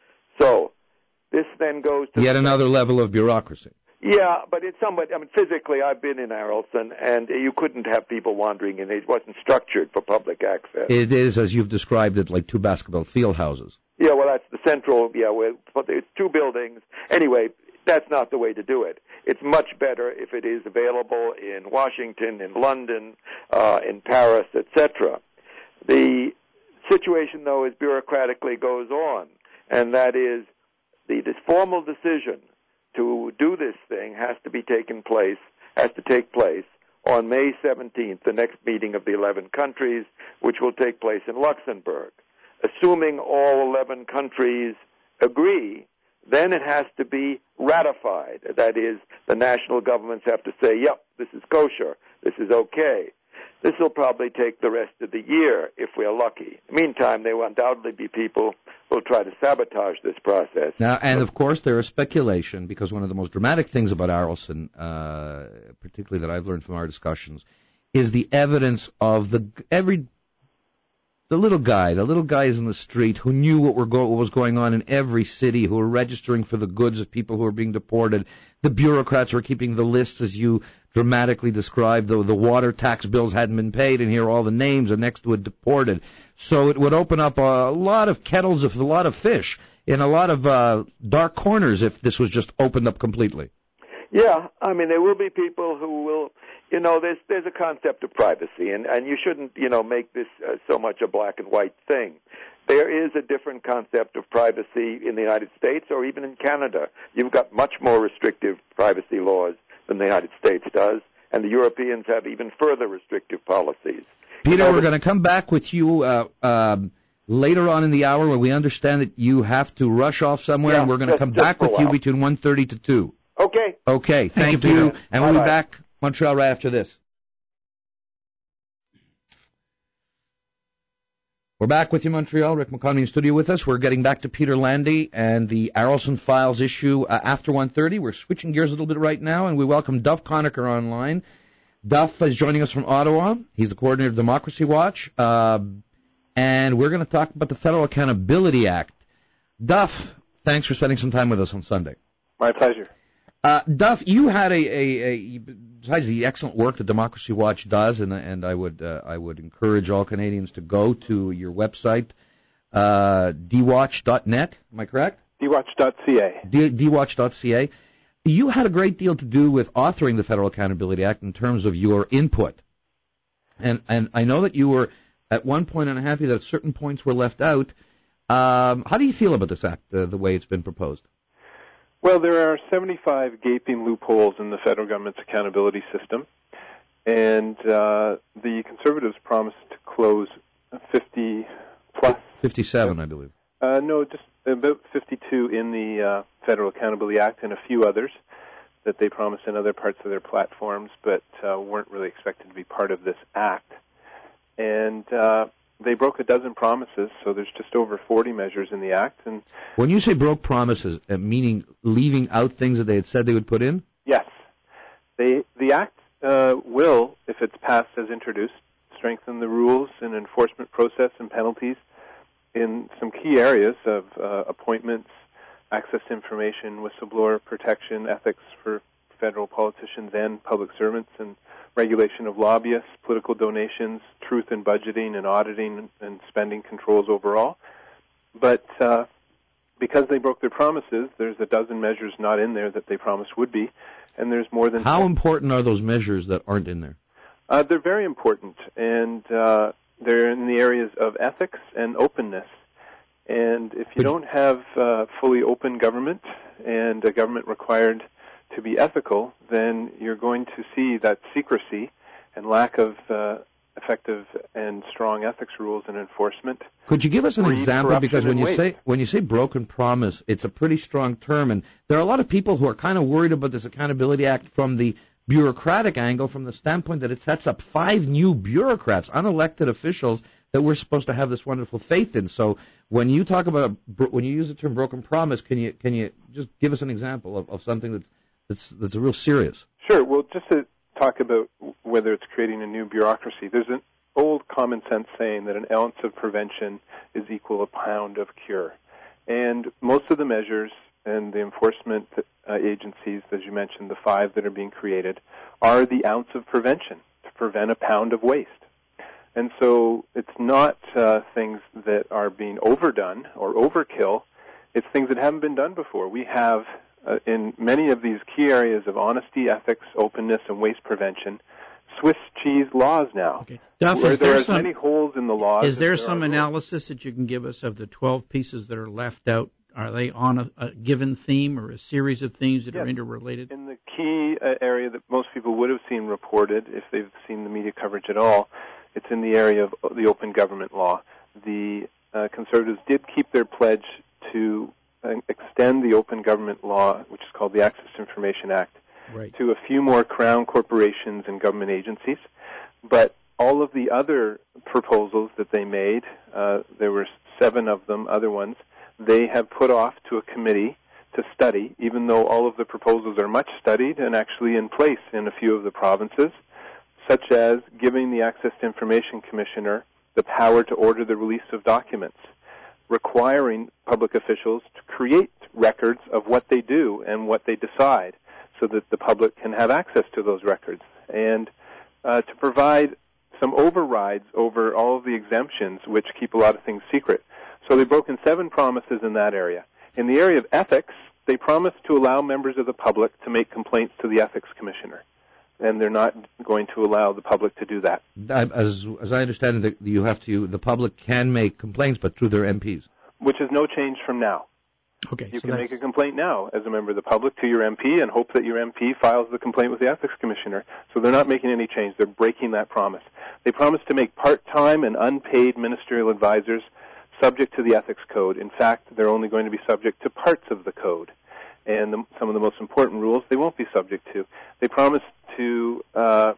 So this then goes to... Yet another level of bureaucracy. Yeah, but it's somewhat, I mean, physically, I've been in Arolsen, and you couldn't have people wandering in. It wasn't structured for public access. It is, as you've described it, like two basketball field houses. Yeah, well, that's the central, yeah, where, but it's two buildings. Anyway, that's not the way to do it. It's much better if it is available in Washington, in London, uh, in Paris, et cetera. The situation, though, is bureaucratically goes on, and that is the this formal decision to do this thing has to be taken place, has to take place on May seventeenth, the next meeting of the eleven countries, which will take place in Luxembourg. Assuming all eleven countries agree, then it has to be ratified. That is, the national governments have to say, yep, this is kosher, this is okay. This will probably take the rest of the year if we're lucky. Meantime, there will undoubtedly be people who will try to sabotage this process. Now, and of course, there is speculation, because one of the most dramatic things about Arolsen, uh, particularly that I've learned from our discussions, is the evidence of the every the little guy, the little guys in the street who knew what, were go, what was going on in every city, who were registering for the goods of people who were being deported. The bureaucrats were keeping the lists, as you dramatically described. The, the water tax bills hadn't been paid, and here all the names are next to it deported. So it would open up a lot of kettles of a lot of fish in a lot of uh, dark corners if this was just opened up completely. Yeah, I mean, there will be people who will, you know, there's there's a concept of privacy, and, and you shouldn't, you know, make this uh, so much a black and white thing. There is a different concept of privacy in the United States or even in Canada. You've got much more restrictive privacy laws than the United States does, and the Europeans have even further restrictive policies. Peter, know, we're going to come back with you uh, um, later on in the hour when we understand that you have to rush off somewhere, Yeah, and we're going to just- come just back for a with you while. between one thirty to two. Okay. Okay, thank, Thank you, you. Peter. And we'll be Bye-bye. back, Montreal, right after this. We're back with you, Montreal. Rick McConney in studio with us. We're getting back to Peter Landy and the Arolsen Files issue uh, after one thirty. We're switching gears a little bit right now, and we welcome Duff Conacher online. Duff is joining us from Ottawa. He's the coordinator of Democracy Watch, uh, and we're going to talk about the Federal Accountability Act. Duff, thanks for spending some time with us on Sunday. My pleasure. Uh, Duff, you had a, a, a besides the excellent work that Democracy Watch does, and and I would uh, I would encourage all Canadians to go to your website, uh, d watch dot net. Am I correct? d watch dot c a. D, d watch dot c a. You had a great deal to do with authoring the Federal Accountability Act in terms of your input, and and I know that you were at one point unhappy that certain points were left out. Um, how do you feel about this act, uh, the way it's been proposed? Well, there are seventy-five gaping loopholes in the federal government's accountability system, and uh, the Conservatives promised to close fifty plus. fifty-seven, I believe. Uh, no, just about fifty-two in the uh, Federal Accountability Act and a few others that they promised in other parts of their platforms, but uh, weren't really expected to be part of this act. And uh, they broke a dozen promises, so there's just over forty measures in the act. And when you say broke promises, uh, meaning leaving out things that they had said they would put in? Yes. They, the act uh, will, if it's passed as introduced, strengthen the rules and enforcement process and penalties in some key areas of uh, appointments, access to information, whistleblower protection, ethics for federal politicians and public servants, and regulation of lobbyists, political donations, truth in budgeting and auditing and spending controls overall. But uh, because they broke their promises, there's a dozen measures not in there that they promised would be, and there's more than... How important are those measures that aren't in there? Uh, they're very important, and uh, they're in the areas of ethics and openness. And if you But don't have uh, fully open government and a government required to be ethical, then you're going to see that secrecy and lack of uh, effective and strong ethics rules and enforcement. Could you give us an Greed, example? Because when corruption, you and say waste. when you say broken promise, it's a pretty strong term, and there are a lot of people who are kind of worried about this Accountability Act from the bureaucratic angle, from the standpoint that it sets up five new bureaucrats, unelected officials that we're supposed to have this wonderful faith in. So when you talk about a, when you use the term broken promise, can you can you just give us an example of, of something that's that's that's a real serious? Sure. Well, just to talk about whether it's creating a new bureaucracy, there's an old common sense saying that an ounce of prevention is equal a pound of cure. And most of the measures and the enforcement uh, agencies, as you mentioned, the five that are being created, are the ounce of prevention to prevent a pound of waste. And so it's not uh, things that are being overdone or overkill. It's things that haven't been done before. We have, uh, in many of these key areas of honesty, ethics, openness, and waste prevention, Swiss cheese laws now. Okay. Duff, where is there there are as some, many holes in the laws. is there as some are rules. analysis that you can give us of the twelve pieces that are left out? Are they on a, a given theme or a series of themes that Yes. are interrelated? In the key uh, area that most people would have seen reported, if they've seen the media coverage at all, it's in the area of the open government law. The uh, Conservatives did keep their pledge to uh, extend the open government law, which is called the Access to Information Act, Right. to a few more crown corporations and government agencies. But all of the other proposals that they made, uh, there were seven of them, other ones, they have put off to a committee to study, even though all of the proposals are much studied and actually in place in a few of the provinces, such as giving the Access to Information Commissioner the power to order the release of documents, requiring public officials to create records of what they do and what they decide so that the public can have access to those records, and uh, to provide some overrides over all of the exemptions which keep a lot of things secret. So they've broken seven promises in that area. In the area of ethics, they promised to allow members of the public to make complaints to the Ethics Commissioner, and they're not going to allow the public to do that. As as I understand it, you have to the public can make complaints, but through their M Ps. Which is no change from now. Okay, You so can that's... make a complaint now as a member of the public to your M P and hope that your M P files the complaint with the ethics commissioner. So they're not making any change. They're breaking that promise. They promised to make part-time and unpaid ministerial advisors subject to the ethics code. In fact, they're only going to be subject to parts of the code. And the, some of the most important rules they won't be subject to. They promised to uh,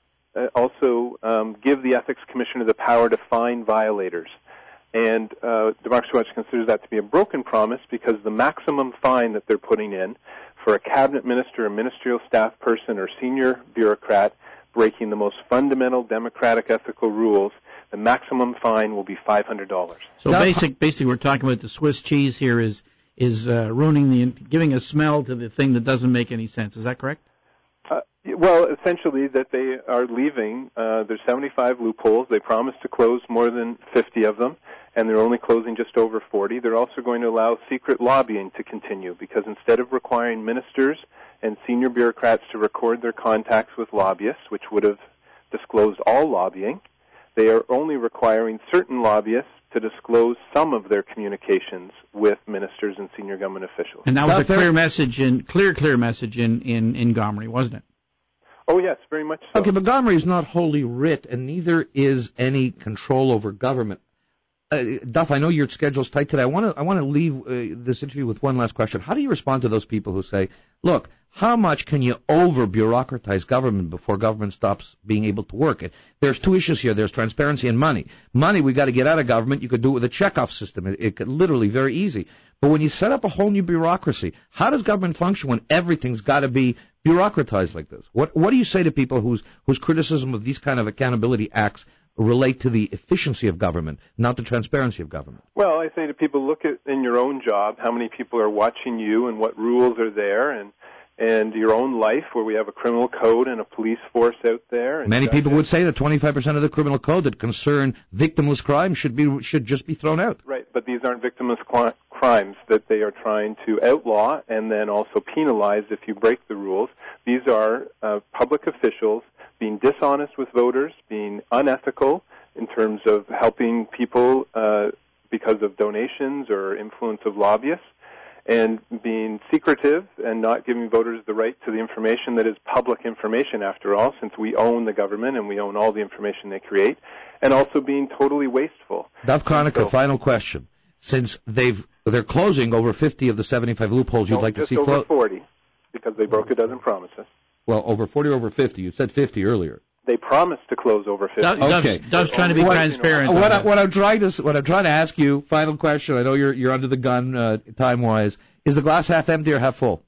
also um, give the ethics commissioner the power to fine violators. And uh, Democracy Watch considers that to be a broken promise because the maximum fine that they're putting in for a cabinet minister, a ministerial staff person, or senior bureaucrat breaking the most fundamental democratic ethical rules, the maximum fine will be five hundred dollars. So basic, basically, we're talking about the Swiss cheese here is is uh, ruining the, giving a smell to the thing that doesn't make any sense. Is that correct? Uh, well, essentially that they are leaving. Uh, there's seventy-five loopholes. They promised to close more than fifty of them, and they're only closing just over forty. They're also going to allow secret lobbying to continue because instead of requiring ministers and senior bureaucrats to record their contacts with lobbyists, which would have disclosed all lobbying, they are only requiring certain lobbyists to disclose some of their communications with ministers and senior government officials. And that was a clear message in clear, clear message in, in, in Gomery, wasn't it? Oh, yes, very much so. Okay, but Gomery is not Holy Writ, and neither is any control over government. Uh, Duff, I know your schedule's tight today. I want to I want to leave uh, this interview with one last question. How do you respond to those people who say, look, how much can you over-bureaucratize government before government stops being able to work? There's two issues here. There's transparency and money. Money, we got to get out of government. You could do it with a checkoff system. It, it could literally very easy. But when you set up a whole new bureaucracy, how does government function when everything's got to be bureaucratized like this? What What do you say to people whose whose criticism of these kind of accountability acts relate to the efficiency of government, not the transparency of government? Well, I say to people, look at in your own job, how many people are watching you and what rules are there, and and your own life, where we have a criminal code and a police force out there. And Many judges. people would say that twenty-five percent of the criminal code that concern victimless crime should be should just be thrown out. Right, but these aren't victimless cl- crimes that they are trying to outlaw and then also penalize if you break the rules. These are uh, public officials being dishonest with voters, being unethical in terms of helping people uh, because of donations or influence of lobbyists, and being secretive and not giving voters the right to the information that is public information, after all, since we own the government and we own all the information they create, and also being totally wasteful. Duff Conacher, so, final question. Since they've, they're closing over fifty of the seventy-five loopholes you'd no, like to just see over closed. forty, because they broke a dozen promises. Well, over forty or over fifty. You said fifty earlier. They promised to close over fifty. Dove's, Okay. Dove's trying to be What- transparent. What, on I, that. what I'm trying to what I'm trying to ask you, final question. I know you're you're under the gun uh, time wise. Is the glass half empty or half full?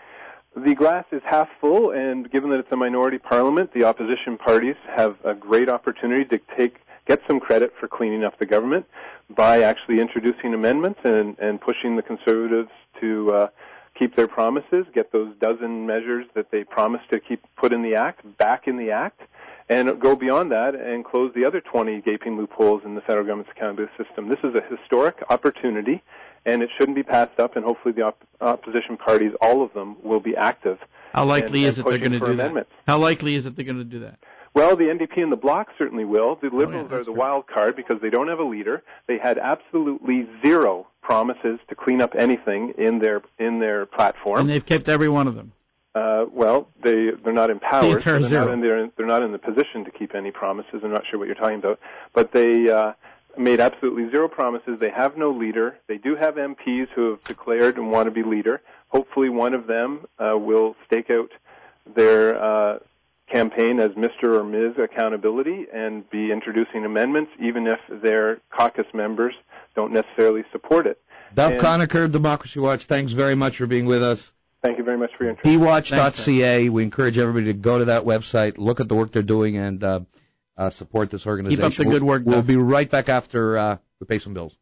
The glass is half full, and given that it's a minority parliament, the opposition parties have a great opportunity to take get some credit for cleaning up the government by actually introducing amendments and, and pushing the Conservatives to uh, keep their promises, get those dozen measures that they promised to keep put in the Act back in the Act, and go beyond that and close the other twenty gaping loopholes in the federal government's accountability system. This is a historic opportunity, and it shouldn't be passed up, and hopefully the op- opposition parties, all of them, will be active. How likely and, is and it they're going to do amendments. that? How likely is it they're going to do that? Well, the N D P and the Bloc certainly will. The Liberals oh, yeah, are the fair. wild card because they don't have a leader. They had absolutely zero promises to clean up anything in their in their platform. And they've kept every one of them. Uh, well, they they're not in power. The entire so they're zero. not in their, they're not in the position to keep any promises. I'm not sure what you're talking about, but they uh, made absolutely zero promises. They have no leader. They do have M Ps who have declared and want to be leader. Hopefully, one of them uh, will stake out their uh, campaign as Mister or Miz Accountability and be introducing amendments, even if their caucus members don't necessarily support it. Duff And- Conacher, Democracy Watch, thanks very much for being with us. Thank you very much for your interest. d watch dot c a. We encourage everybody to go to that website, look at the work they're doing, and uh, uh, support this organization. Keep up the good work, We'll, we'll Duff. be right back after uh, we pay some bills.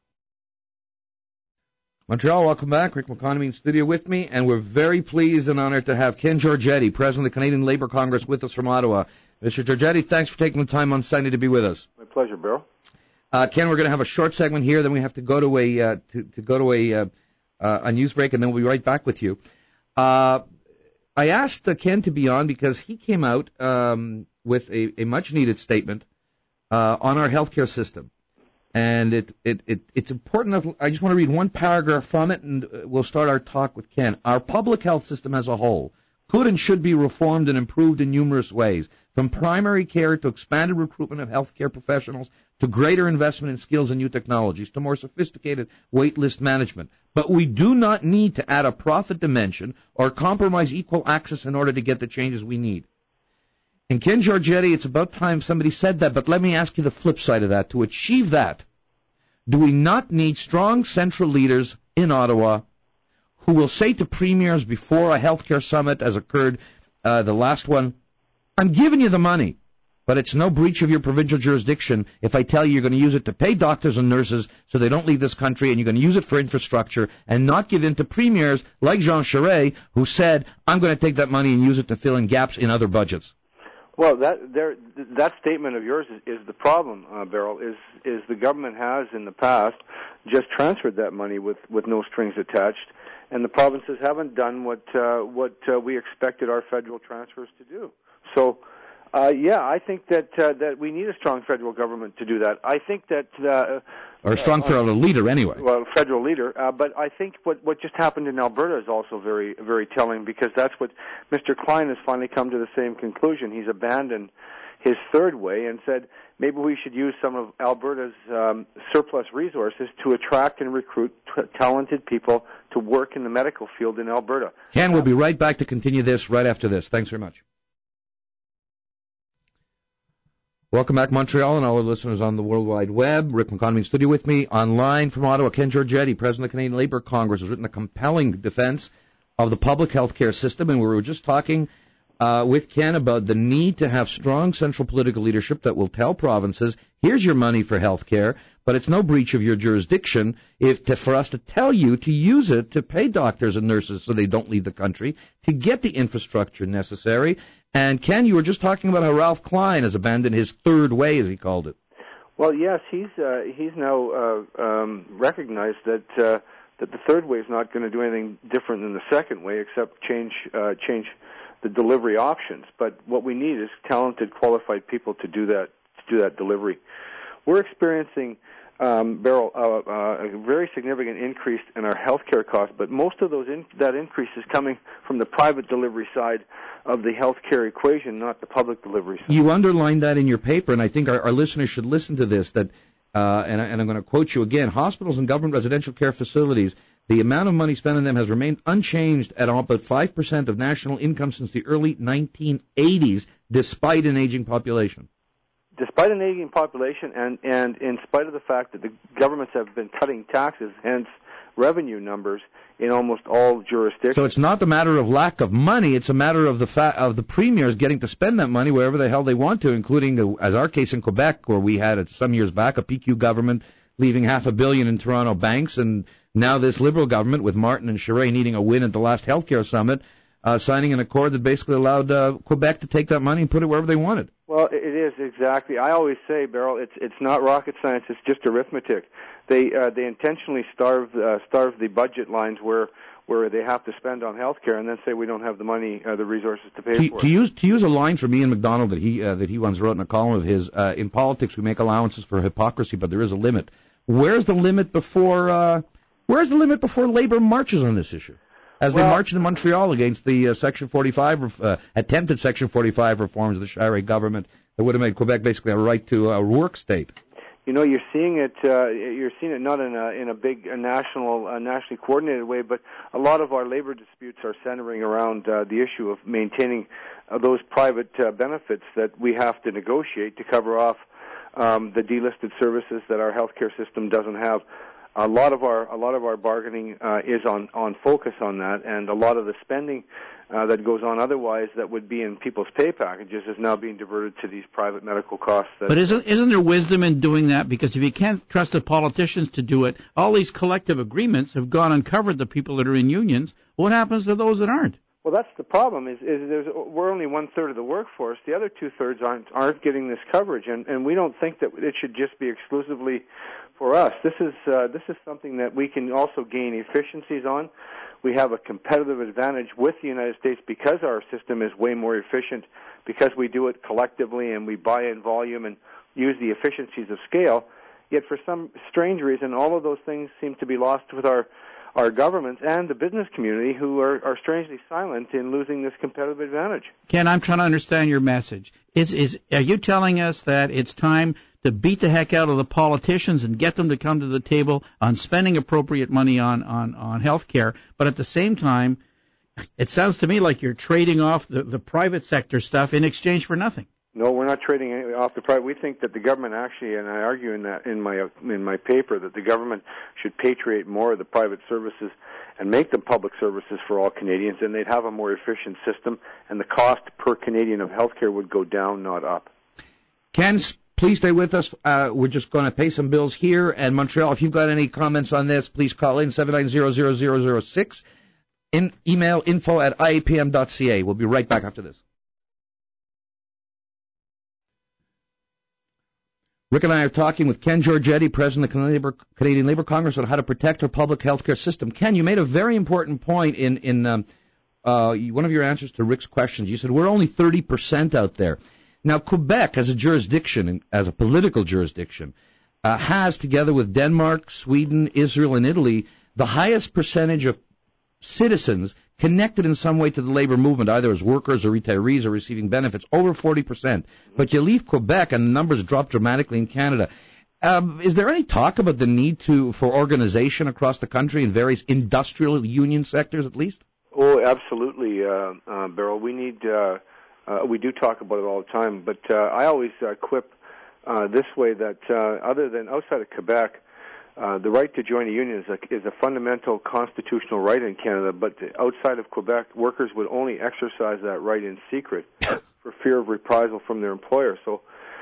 Montreal, welcome back. Rick McConaughey in studio with me, and we're very pleased and honored to have Ken Giorgetti, President of the Canadian Labour Congress, with us from Ottawa. Mister Giorgetti, thanks for taking the time on Sunday to be with us. My pleasure, Bill. Uh, Ken, we're going to have a short segment here, then we have to go to a uh, to, to go to a uh, uh, a news break, and then we'll be right back with you. Uh, I asked uh, Ken to be on because he came out um, with a, a much-needed statement uh, on our healthcare system. And it, it, it it's important enough. I just want to read one paragraph from it, and we'll start our talk with Ken. Our public health system as a whole could and should be reformed and improved in numerous ways, from primary care to expanded recruitment of healthcare professionals to greater investment in skills and new technologies to more sophisticated wait list management. But we do not need to add a profit dimension or compromise equal access in order to get the changes we need. And Ken Giorgetti, it's about time somebody said that, but let me ask you the flip side of that. To achieve that, do we not need strong central leaders in Ottawa who will say to premiers before a healthcare summit, as occurred uh, the last one, I'm giving you the money, but it's no breach of your provincial jurisdiction if I tell you you're going to use it to pay doctors and nurses so they don't leave this country, and you're going to use it for infrastructure, and not give in to premiers like Jean Charest, who said, I'm going to take that money and use it to fill in gaps in other budgets. Well, that there, that statement of yours is, is the problem, uh, Beryl, is is the government has in the past just transferred that money with, with no strings attached, and the provinces haven't done what uh, what uh, we expected our federal transfers to do. So, uh, yeah, I think that uh, that we need a strong federal government to do that. I think that uh, or a strong uh, federal leader, anyway. Well, federal leader, uh, but I think what what just happened in Alberta is also very very telling, because that's what Mister Klein has finally come to the same conclusion. He's abandoned his third way and said maybe we should use some of Alberta's um, surplus resources to attract and recruit t- talented people to work in the medical field in Alberta. Ken, we'll be right back to continue this right after this. Thanks very much. Welcome back, Montreal, and all our listeners on the World Wide Web. Rick McConnell in studio with me. Online from Ottawa, Ken Giorgetti, President of the Canadian Labour Congress, has written a compelling defense of the public health care system, and we were just talking uh, with Ken about the need to have strong central political leadership that will tell provinces, here's your money for health care, but it's no breach of your jurisdiction if to, for us to tell you to use it to pay doctors and nurses so they don't leave the country, to get the infrastructure necessary. And, Ken, you were just talking about how Ralph Klein has abandoned his third way, as he called it. Well, yes, he's uh, he's now uh, um, recognized that uh, that the third way is not going to do anything different than the second way, except change uh, change the delivery options. But what we need is talented, qualified people to do that to do that delivery. We're experiencing, um, Beryl, uh, uh, a very significant increase in our healthcare costs, but most of those in, that increase is coming from the private delivery side of the healthcare equation, not the public delivery side. You underlined that in your paper, and I think our, our listeners should listen to this, that, uh, and, I, and I'm going to quote you again, hospitals and government residential care facilities, the amount of money spent on them has remained unchanged at about five percent of national income since the early nineteen eighties, despite an aging population. Despite an aging population, and, and in spite of the fact that the governments have been cutting taxes, hence revenue numbers in almost all jurisdictions. So it's not a matter of lack of money; it's a matter of the fa- of the premiers getting to spend that money wherever the hell they want to, including, uh, as our case in Quebec, where we had, uh, some years back, a P Q government leaving half a billion in Toronto banks, and now this Liberal government, with Martin and Charest needing a win at the last healthcare summit, uh, signing an accord that basically allowed uh, Quebec to take that money and put it wherever they wanted. Well, it is exactly. I always say, Beryl, it's it's not rocket science. It's just arithmetic. They uh, they intentionally starve uh, starve the budget lines where where they have to spend on healthcare, and then say we don't have the money, uh, the resources to pay to, for to it. Use to use a line from Ian MacDonald that he uh, that he once wrote in a column of his. Uh, in politics, we make allowances for hypocrisy, but there is a limit. Where's the limit before? Uh, where's the limit before Labour marches on this issue? As well, they marched in Montreal against the uh, Section forty-five, uh, attempted Section forty-five reforms of the Charest government that would have made Quebec basically a right to a work state. You know, you're seeing it. Uh, you're seeing it not in a in a big a national, uh, nationally coordinated way, but a lot of our labor disputes are centering around uh, the issue of maintaining uh, those private uh, benefits that we have to negotiate to cover off um, the delisted services that our healthcare system doesn't have. A lot of our a lot of our bargaining uh, is on, on focus on that, and a lot of the spending uh, that goes on otherwise that would be in people's pay packages is now being diverted to these private medical costs. That but isn't isn't there wisdom in doing that? Because if you can't trust the politicians to do it, all these collective agreements have gone and covered the people that are in unions. What happens to those that aren't? Well, that's the problem. Is, is there's we're only one third of the workforce. The other two thirds aren't aren't getting this coverage, and and we don't think that it should just be exclusively for us. This is uh, this is something that we can also gain efficiencies on. We have a competitive advantage with the United States because our system is way more efficient, because we do it collectively and we buy in volume and use the efficiencies of scale. Yet for some strange reason, all of those things seem to be lost with our our governments and the business community, who are, are strangely silent in losing this competitive advantage. Ken, I'm trying to understand your message. Is is are you telling us that it's time to beat the heck out of the politicians and get them to come to the table on spending appropriate money on on on health care, but at the same time, it sounds to me like you're trading off the, the private sector stuff in exchange for nothing? No, we're not trading any off the private. We think that the government actually, and I argue in that in my in my paper, that the government should patriate more of the private services and make them public services for all Canadians, and they'd have a more efficient system, and the cost per Canadian of healthcare would go down, not up. Ken, please stay with us. Uh, we're just going to pay some bills here. And Montreal, if you've got any comments on this, please call in seven nine zero zero zero zero six. In email info at I A P M dot C A. We'll be right back after this. Rick and I are talking with Ken Giorgetti, President of the Canadian Labor, Canadian Labor Congress, on how to protect our public health care system. Ken, you made a very important point in, in um, uh, one of your answers to Rick's questions. You said we're only thirty percent out there. Now, Quebec, as a jurisdiction, as a political jurisdiction, uh, has, together with Denmark, Sweden, Israel, and Italy, the highest percentage of citizens connected in some way to the labor movement, either as workers or retirees or receiving benefits, over forty percent. But you leave Quebec and the numbers drop dramatically in Canada. Um, is there any talk about the need to for organization across the country in various industrial union sectors at least? Oh, absolutely, uh, uh, Beryl. We need, uh, uh, we do talk about it all the time, but uh, I always uh, quip uh, this way that uh, other than outside of Quebec, Uh, the right to join a union is a, is a fundamental constitutional right in Canada, but outside of Quebec, workers would only exercise that right in secret for fear of reprisal from their employer. So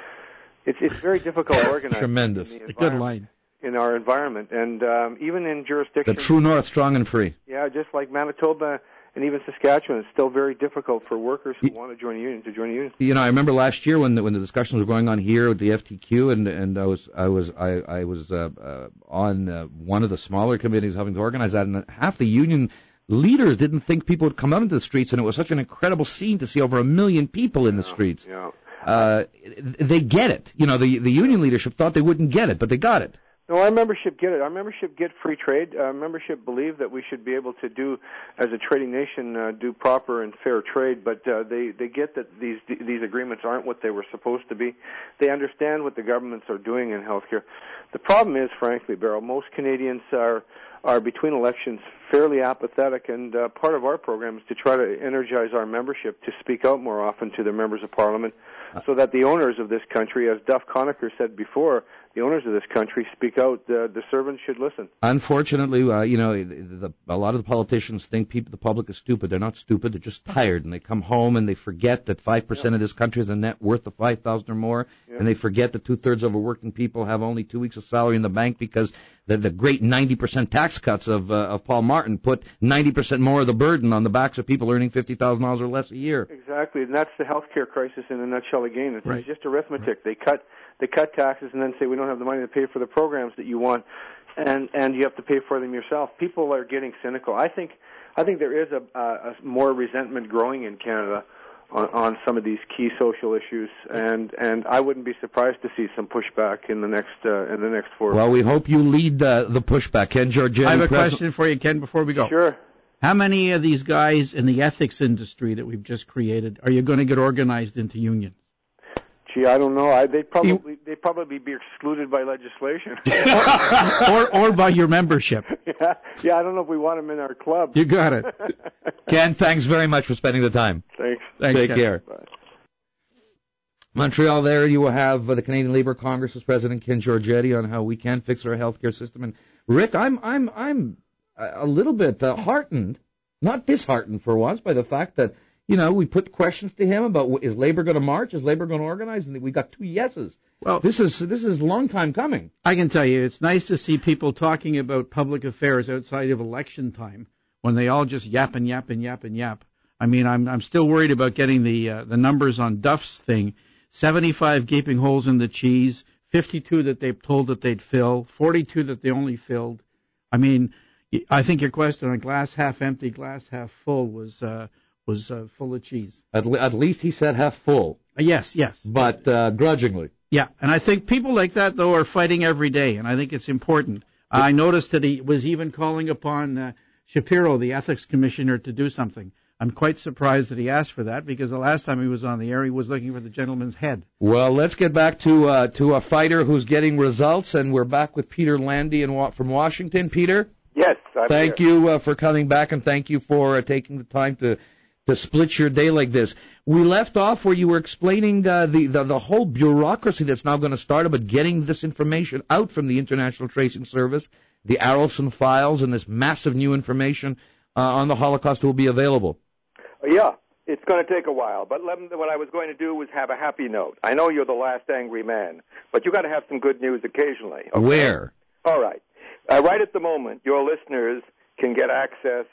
it's it's very difficult to organize. Tremendous. In a good line. In our environment, and um, even in jurisdictions. The true north, strong and free. Yeah, just like Manitoba and even Saskatchewan, it's still very difficult for workers who want to join a union to join a union. You know, I remember last year when the, when the discussions were going on here with the F T Q, and and I was I was I, I was uh, uh, on uh, one of the smaller committees helping to organize that, and half the union leaders didn't think people would come out into the streets, and it was such an incredible scene to see over a million people in the streets. Yeah. Uh, they get it. You know, the the union leadership thought they wouldn't get it, but they got it. No, our membership get it. Our membership get free trade. Our membership believe that we should be able to do, as a trading nation, uh, do proper and fair trade. But uh, they they get that these these agreements aren't what they were supposed to be. They understand what the governments are doing in healthcare. The problem is, frankly, Beryl, most Canadians are are between elections fairly apathetic, and uh, part of our program is to try to energize our membership to speak out more often to their members of parliament, so that the owners of this country, as Duff Conacher said before, the owners of this country speak out. Uh, the servants should listen. Unfortunately, uh, you know, the, a lot of the politicians think people, the public is stupid. They're not stupid. They're just tired, and they come home and they forget that five percent yeah. of this country has a net worth of five thousand or more, yeah. and they forget that two-thirds of our working people have only two weeks of salary in the bank because the, the great ninety percent tax cuts of uh, of Paul Martin put ninety percent more of the burden on the backs of people earning fifty thousand dollars or less a year. Exactly, and that's the healthcare crisis in a nutshell again. It's right. just arithmetic. They cut They cut taxes and then say we don't have the money to pay for the programs that you want, and and you have to pay for them yourself. People are getting cynical. I think I think there is a, a, a more resentment growing in Canada on, on some of these key social issues, and, and I wouldn't be surprised to see some pushback in the next uh, in the next four. Well, we hope you lead uh, the pushback, Ken Giorgetti. I have a President. question for you, Ken, before we go. Sure. How many of these guys in the ethics industry that we've just created are you going to get organized into unions? Gee, I don't know. I, they'd probably they'd probably be excluded by legislation, or or by your membership. Yeah, yeah. I don't know if we want them in our club. You got it, Ken. Thanks very much for spending the time. Thanks. Thanks Take Ken. care. Bye. Montreal, there you will have uh, the Canadian Labor Congress's President Ken Giorgetti on how we can fix our healthcare system. And Rick, I'm I'm I'm a little bit uh, heartened, not disheartened for once, by the fact that. You know, we put questions to him about is Labor going to march, is Labor going to organize, and we got two yeses. Well, this is this is a long time coming. I can tell you, it's nice to see people talking about public affairs outside of election time when they all just yap and yap and yap and yap. I mean, I'm I'm still worried about getting the uh, the numbers on Duff's thing. seventy-five gaping holes in the cheese, fifty-two that they've told that they'd fill, forty-two that they only filled. I mean, I think your question on glass half empty, glass half full was. Uh, was uh, full of cheese. At, le- at least he said half full. Uh, yes, yes. But uh, grudgingly. Yeah, and I think people like that, though, are fighting every day, and I think it's important. I noticed that he was even calling upon uh, Shapiro, the ethics commissioner, to do something. I'm quite surprised that he asked for that, because the last time he was on the air, he was looking for the gentleman's head. Well, let's get back to uh, to a fighter who's getting results, and we're back with Peter Landy in, from Washington. Peter? Yes, I'm Thank here. you uh, for coming back, and thank you for uh, taking the time to to split your day like this. We left off where you were explaining uh, the, the the whole bureaucracy that's now going to start about getting this information out from the International Tracing Service, the Arolsen files, and this massive new information uh, on the Holocaust will be available. Yeah, it's going to take a while, but let me, what I was going to do was have a happy note. I know you're the last angry man, but you got to have some good news occasionally. Okay? Where? All right. Uh, right at the moment, your listeners can get access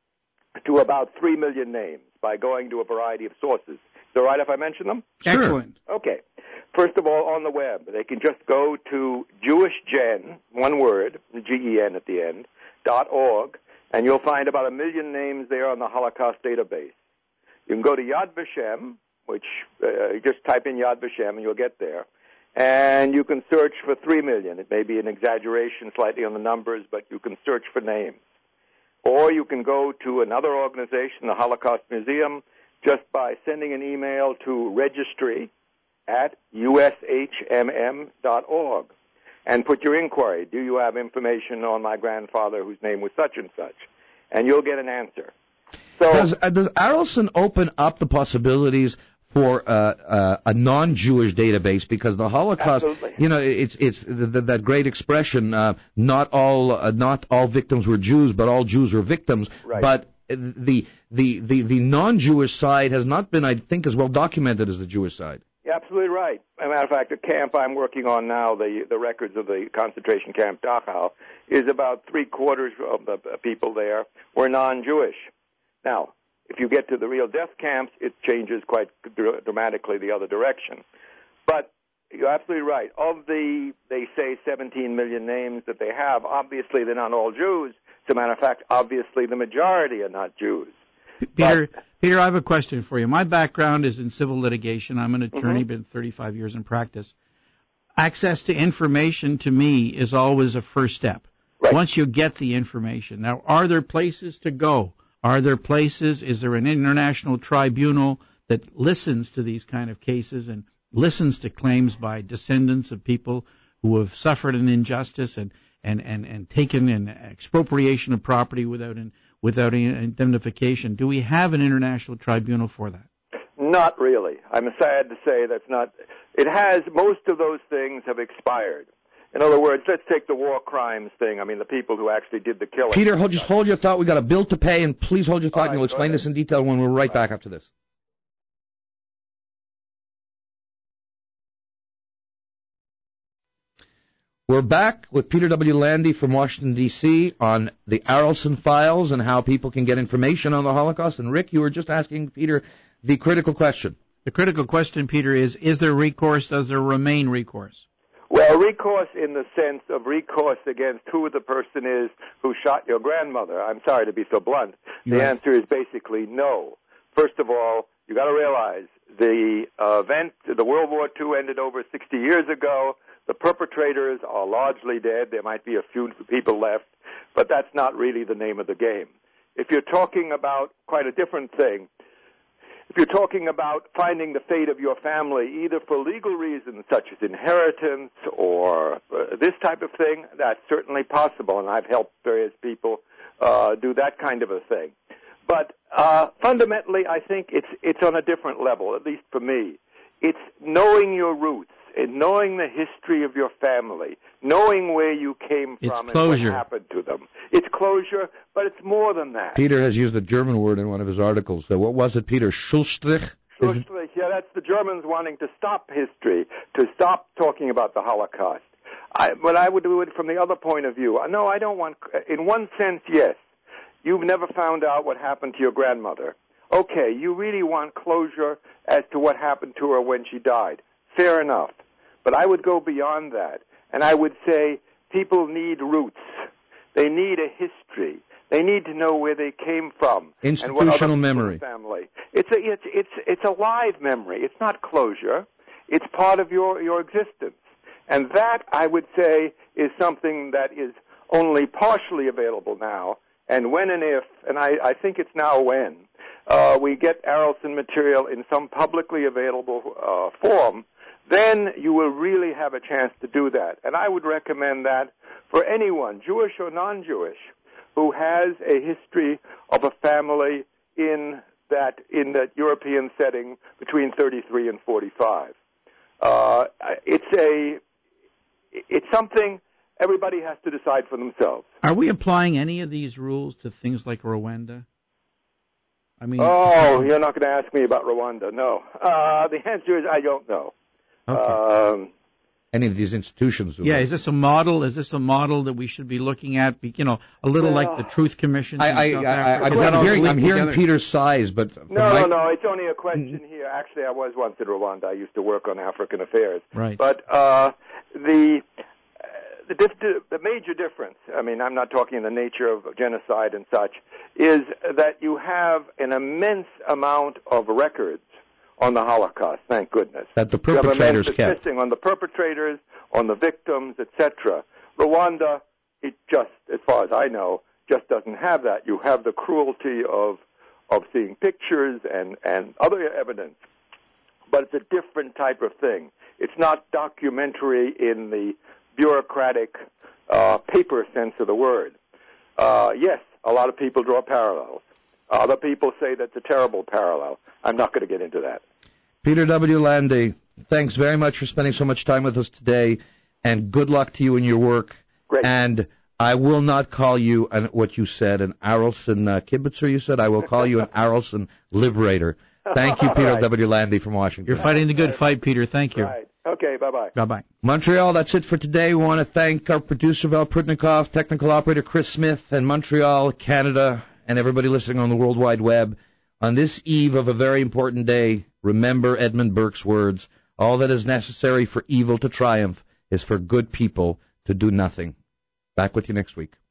to about three million names by going to a variety of sources. Is it all right if I mention them? Sure. Excellent. Okay. First of all, on the web, they can just go to JewishGen, one word, G E N at the end, dot org, and you'll find about a million names there on the Holocaust database. You can go to Yad Vashem, which uh, you just type in Yad Vashem and you'll get there, and you can search for three million. It may be an exaggeration slightly on the numbers, but you can search for names. Or you can go to another organization, the Holocaust Museum, just by sending an email to registry at U S H M M dot org and put your inquiry. Do you have information on my grandfather whose name was such and such? And you'll get an answer. So, Does, uh, does Arolsen open up the possibilities for uh, uh, a non-Jewish database? Because the Holocaust, Absolutely. you know, it's it's the, the, that great expression, uh, not all uh, not all victims were Jews, but all Jews were victims. Right. But the, the the the non-Jewish side has not been, I think, as well documented as the Jewish side. You're absolutely right. As a matter of fact, the camp I'm working on now, the the records of the concentration camp Dachau, is about three quarters of the people there were non-Jewish. Now, if you get to the real death camps, it changes quite dr- dramatically the other direction. But you're absolutely right. Of the, they say, seventeen million names that they have, obviously they're not all Jews. As a matter of fact, obviously the majority are not Jews. Peter, But, Peter, I have a question for you. My background is in civil litigation. I'm an attorney, Mm-hmm. been thirty-five years in practice. Access to information, to me, is always a first step. Right. Once you get the information. Now, are there places to go? Are there places, is there an international tribunal that listens to these kind of cases and listens to claims by descendants of people who have suffered an injustice and, and, and, and taken an expropriation of property without an, without indemnification? Do we have an international tribunal for that? Not really. I'm sad to say that's not. It has, most of those things have expired. In other words, let's take the war crimes thing. I mean, the people who actually did the killing. Peter, hold, just hold your thought. We've got a bill to pay, and please hold your thought, All and right, we'll explain go this in detail when we're right back after this. We're back with Peter W. Landy from Washington, D C on the Arolsen files and how people can get information on the Holocaust. And, Rick, you were just asking Peter the critical question. The critical question, Peter, is, is there recourse? Does there remain recourse? Well, recourse in the sense of recourse against who the person is who shot your grandmother. I'm sorry to be so blunt. The Right. answer is basically no. First of all, you got to realize the uh, event, the World War Two ended over sixty years ago. The perpetrators are largely dead. There might be a few people left, but that's not really the name of the game. If you're talking about quite a different thing, if you're talking about finding the fate of your family, either for legal reasons such as inheritance or uh, this type of thing, that's certainly possible, and I've helped various people uh, do that kind of a thing. But uh, fundamentally, I think it's it's on a different level, at least for me. It's knowing your roots and knowing the history of your family, knowing where you came It's from closure. and what happened to them. It's closure, but it's more than that. Peter has used a German word in one of his articles. So what was it, Peter? Schlussstrich? Is it- Schlussstrich, yeah, that's the Germans wanting to stop history, to stop talking about the Holocaust. I, but I would do it from the other point of view. No, I don't want, in one sense, yes. You've never found out what happened to your grandmother. Okay, you really want closure as to what happened to her when she died. Fair enough. But I would go beyond that, and I would say people need roots. They need a history. They need to know where they came from. Institutional and what other memory. Family. It's a it's it's it's a live memory. It's not closure. It's part of your, your existence. And that, I would say, is something that is only partially available now. And when and if, and I, I think it's now when, uh, we get Arolsen material in some publicly available uh, form, then you will really have a chance to do that. And I would recommend that for anyone, Jewish or non-Jewish, who has a history of a family in that in that European setting between thirty-three and forty-five. Uh, it's a it's something everybody has to decide for themselves. Are we applying any of these rules to things like Rwanda? I mean, oh, you're not going to ask me about Rwanda, no. Uh, the answer is I don't know. Okay. Um, Any of these institutions. Yeah, is this a model? Is this a model that we should be looking at? You know, a little well, like the Truth Commission. I, I, I, I, I'm hearing, I'm hearing Peter's sighs, but no, my... no, no. It's only a question here. Actually, I was once in Rwanda. I used to work on African affairs. Right. But uh, the uh, the, dif- the major difference. I mean, I'm not talking the nature of genocide and such. Is that you have an immense amount of records on the Holocaust, thank goodness. That the perpetrators kept. On the perpetrators, on the victims, et cetera. Rwanda, it just, as far as I know, just doesn't have that. You have the cruelty of of seeing pictures and, and other evidence, but it's a different type of thing. It's not documentary in the bureaucratic uh, paper sense of the word. Uh, yes, a lot of people draw parallels. Other people say that's a terrible parallel. I'm not going to get into that. Peter W. Landy, thanks very much for spending so much time with us today, and good luck to you in your work. Great. And I will not call you an, what you said, an Arolsen uh, kibitzer, you said. I will call you an Arolsen liberator. Thank you, Peter right. W. Landy from Washington. You're fighting the good fight, Peter. Thank you. Right. Okay, bye-bye. Bye-bye. Montreal, that's it for today. We want to thank our producer, Val Prudnikoff, technical operator Chris Smith, and Montreal, Canada, and everybody listening on the World Wide Web. On this eve of a very important day, remember Edmund Burke's words, all that is necessary for evil to triumph is for good people to do nothing. Back with you next week.